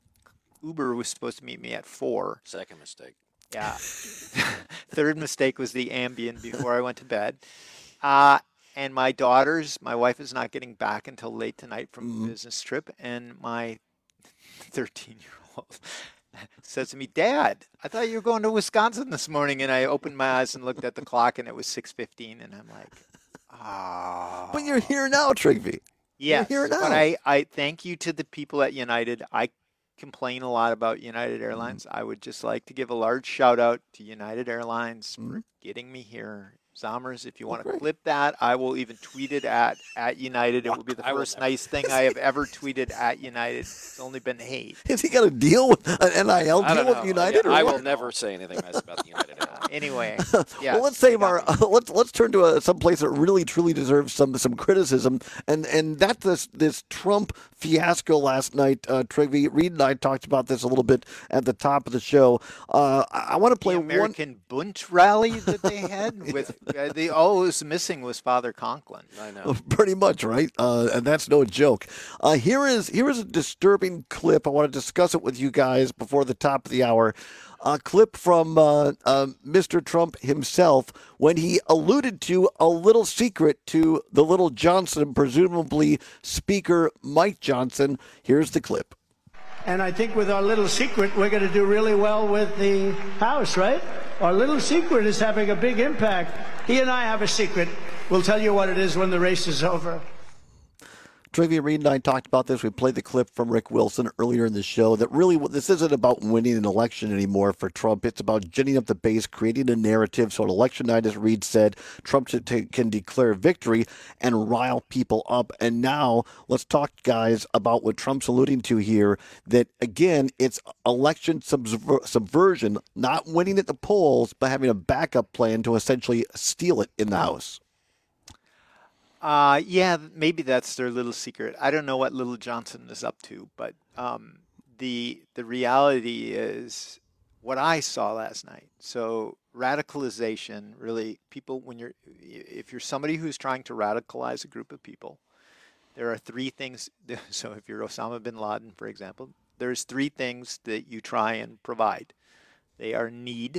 Uber was supposed to meet me at four. Second mistake. Yeah. Third mistake was the Ambien before I went to bed. Uh, and my daughters, my wife is not getting back until late tonight from mm-hmm. a business trip, and my thirteen-year-old says to me, Dad, I thought you were going to Wisconsin this morning, and I opened my eyes and looked at the clock, and it was six fifteen, and I'm like, oh. But you're here now, Trygve. Yes, but I, I thank you to the people at United. I complain a lot about United Airlines. Mm. I would just like to give a large shout out to United Airlines mm. for getting me here. Zommers, if you want to okay. clip that, I will even tweet it at, at United. It will be the first nice thing I have ever tweeted at United. It's only been hate. Has he got a deal with an N I L deal with United? Yeah, I will never say anything nice about the United Airlines. Anyway, yes, well, let's save our uh, let's let's turn to a, some place that really truly deserves some some criticism, and and that's this this Trump fiasco last night. Uh, Trigby, Reed and I talked about this a little bit at the top of the show. Uh, I, I want to play the American one Bund rally that they had with uh, the all it was missing was Father Conklin. I know, pretty much, right? Uh, and that's no joke. Uh, here is here is a disturbing clip. I want to discuss it with you guys before the top of the hour. A clip from uh, uh, Mister Trump himself when he alluded to a little secret to the little Johnson, presumably Speaker Mike Johnson. Here's the clip. And I think with our little secret, we're going to do really well with the House, right? Our little secret is having a big impact. He and I have a secret. We'll tell you what it is when the race is over. Trivia Reed and I talked about this. We played the clip from Rick Wilson earlier in the show that really this isn't about winning an election anymore for Trump. It's about ginning up the base, creating a narrative. So on election night, as Reed said, Trump to, to, can declare victory and rile people up. And now let's talk, guys, about what Trump's alluding to here, that, again, it's election subver- subversion, not winning at the polls, but having a backup plan to essentially steal it in the House. Uh, yeah, maybe that's their little secret. I don't know what Little Johnson is up to, but um, the the reality is what I saw last night. So radicalization, really, people, when you're, if you're somebody who's trying to radicalize a group of people, there are three things. So if you're Osama bin Laden, for example, there's three things that you try and provide. They are need,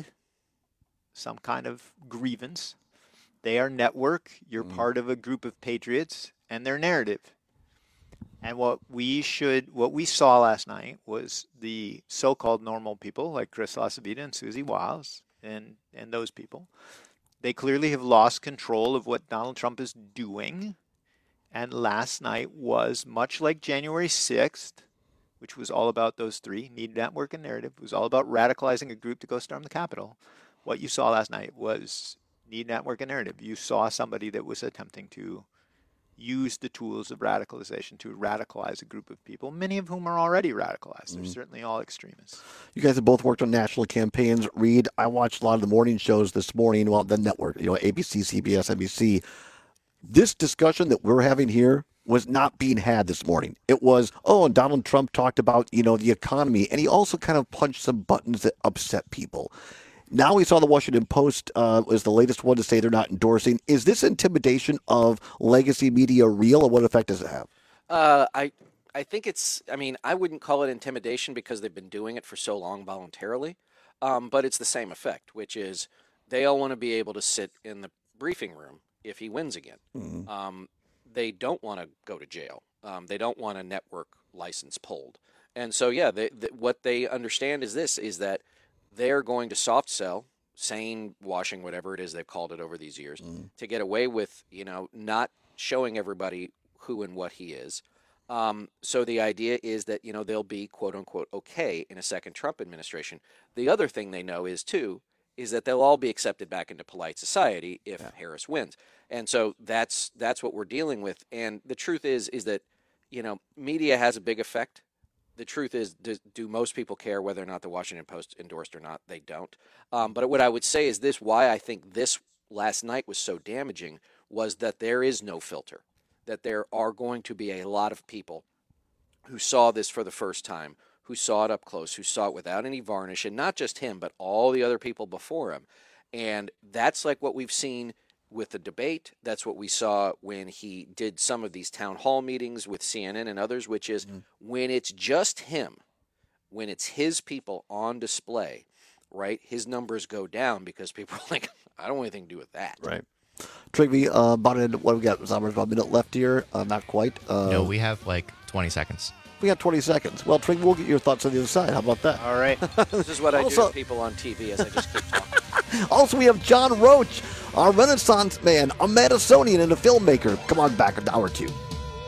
some kind of grievance. They are network. You're mm. part of a group of patriots, and their narrative. And what we should, what we saw last night was the so-called normal people like Chris LaCivita and Susie Wiles and and those people. They clearly have lost control of what Donald Trump is doing. And last night was much like January sixth, which was all about those three: need, network, and narrative. It was all about radicalizing a group to go storm the Capitol. What you saw last night was need, network, and narrative. You saw somebody that was attempting to use the tools of radicalization to radicalize a group of people, many of whom are already radicalized. They're mm. certainly all extremists. You guys have both worked on national campaigns. Reed, I watched a lot of the morning shows this morning, well, the network, you know, A B C, C B S, N B C. This discussion that we're having here was not being had this morning. It was, oh, and Donald Trump talked about, you know, the economy, and he also kind of punched some buttons that upset people. Now we saw the Washington Post uh, was the latest one to say they're not endorsing. Is this intimidation of legacy media real, or what effect does it have? Uh, I I think it's, I mean, I wouldn't call it intimidation because they've been doing it for so long voluntarily, um, but it's the same effect, which is they all want to be able to sit in the briefing room if he wins again. Mm-hmm. Um, they don't want to go to jail. Um, they don't want a network license pulled. And so, yeah, they, they, what they understand is this, is that they're going to soft sell, sane washing, whatever it is they've called it over these years, mm. to get away with, you know, not showing everybody who and what he is. Um, so the idea is that, you know, they'll be, quote unquote, okay in a second Trump administration. The other thing they know is, too, is that they'll all be accepted back into polite society if yeah. Harris wins. And so that's that's what we're dealing with. And the truth is, is that, you know, media has a big effect. The truth is, do, do most people care whether or not the Washington Post endorsed or not? They don't. Um, but what I would say is this, why I think this last night was so damaging was that there is no filter, that there are going to be a lot of people who saw this for the first time, who saw it up close, who saw it without any varnish, and not just him, but all the other people before him. And that's like what we've seen with the debate. That's what we saw when he did some of these town hall meetings with C N N and others, which is mm. when it's just him, when it's his people on display, right, his numbers go down because people are like, I don't want anything to do with that. Right. Trigby, uh, about a, what do we got? About a minute left here. Uh, not quite. Uh, no, we have like twenty seconds. We got twenty seconds. Well, Trigby, we'll get your thoughts on the other side. How about that? All right. This is what I also, do to people on T V as I just keep talking. Also, we have John Roach, our Renaissance man, a Madisonian and a filmmaker. Come on back an hour or two.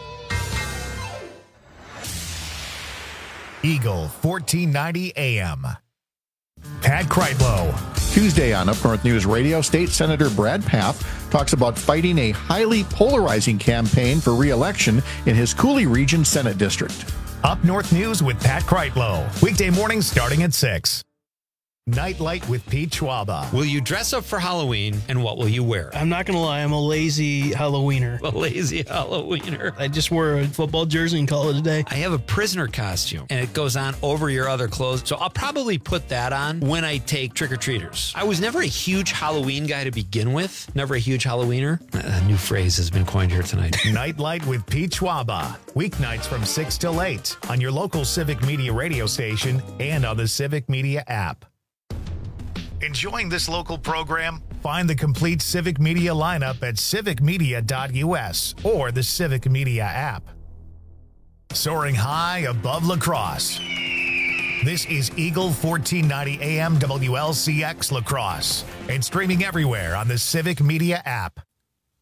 Eagle fourteen ninety A M. Pat Kreitlow. Tuesday on Up North News Radio, State Senator Brad Pfaff talks about fighting a highly polarizing campaign for re-election in his Cooley Region Senate District. Up North News with Pat Kreitlow. Weekday mornings starting at six. Nightlight with Pete Schwaba. Will you dress up for Halloween, and what will you wear? I'm not going to lie, I'm a lazy Halloweener. A lazy Halloweener. I just wore a football jersey and call it a day. I have a prisoner costume, and it goes on over your other clothes, so I'll probably put that on when I take trick-or-treaters. I was never a huge Halloween guy to begin with, never a huge Halloweener. A new phrase has been coined here tonight. Nightlight with Pete Schwaba. Weeknights from six till eight on your local Civic Media radio station and on the Civic Media app. Enjoying this local program? Find the complete Civic Media lineup at civic media dot u s or the Civic Media app. Soaring high above La Crosse. This is Eagle fourteen ninety A M W L C X La Crosse and streaming everywhere on the Civic Media app.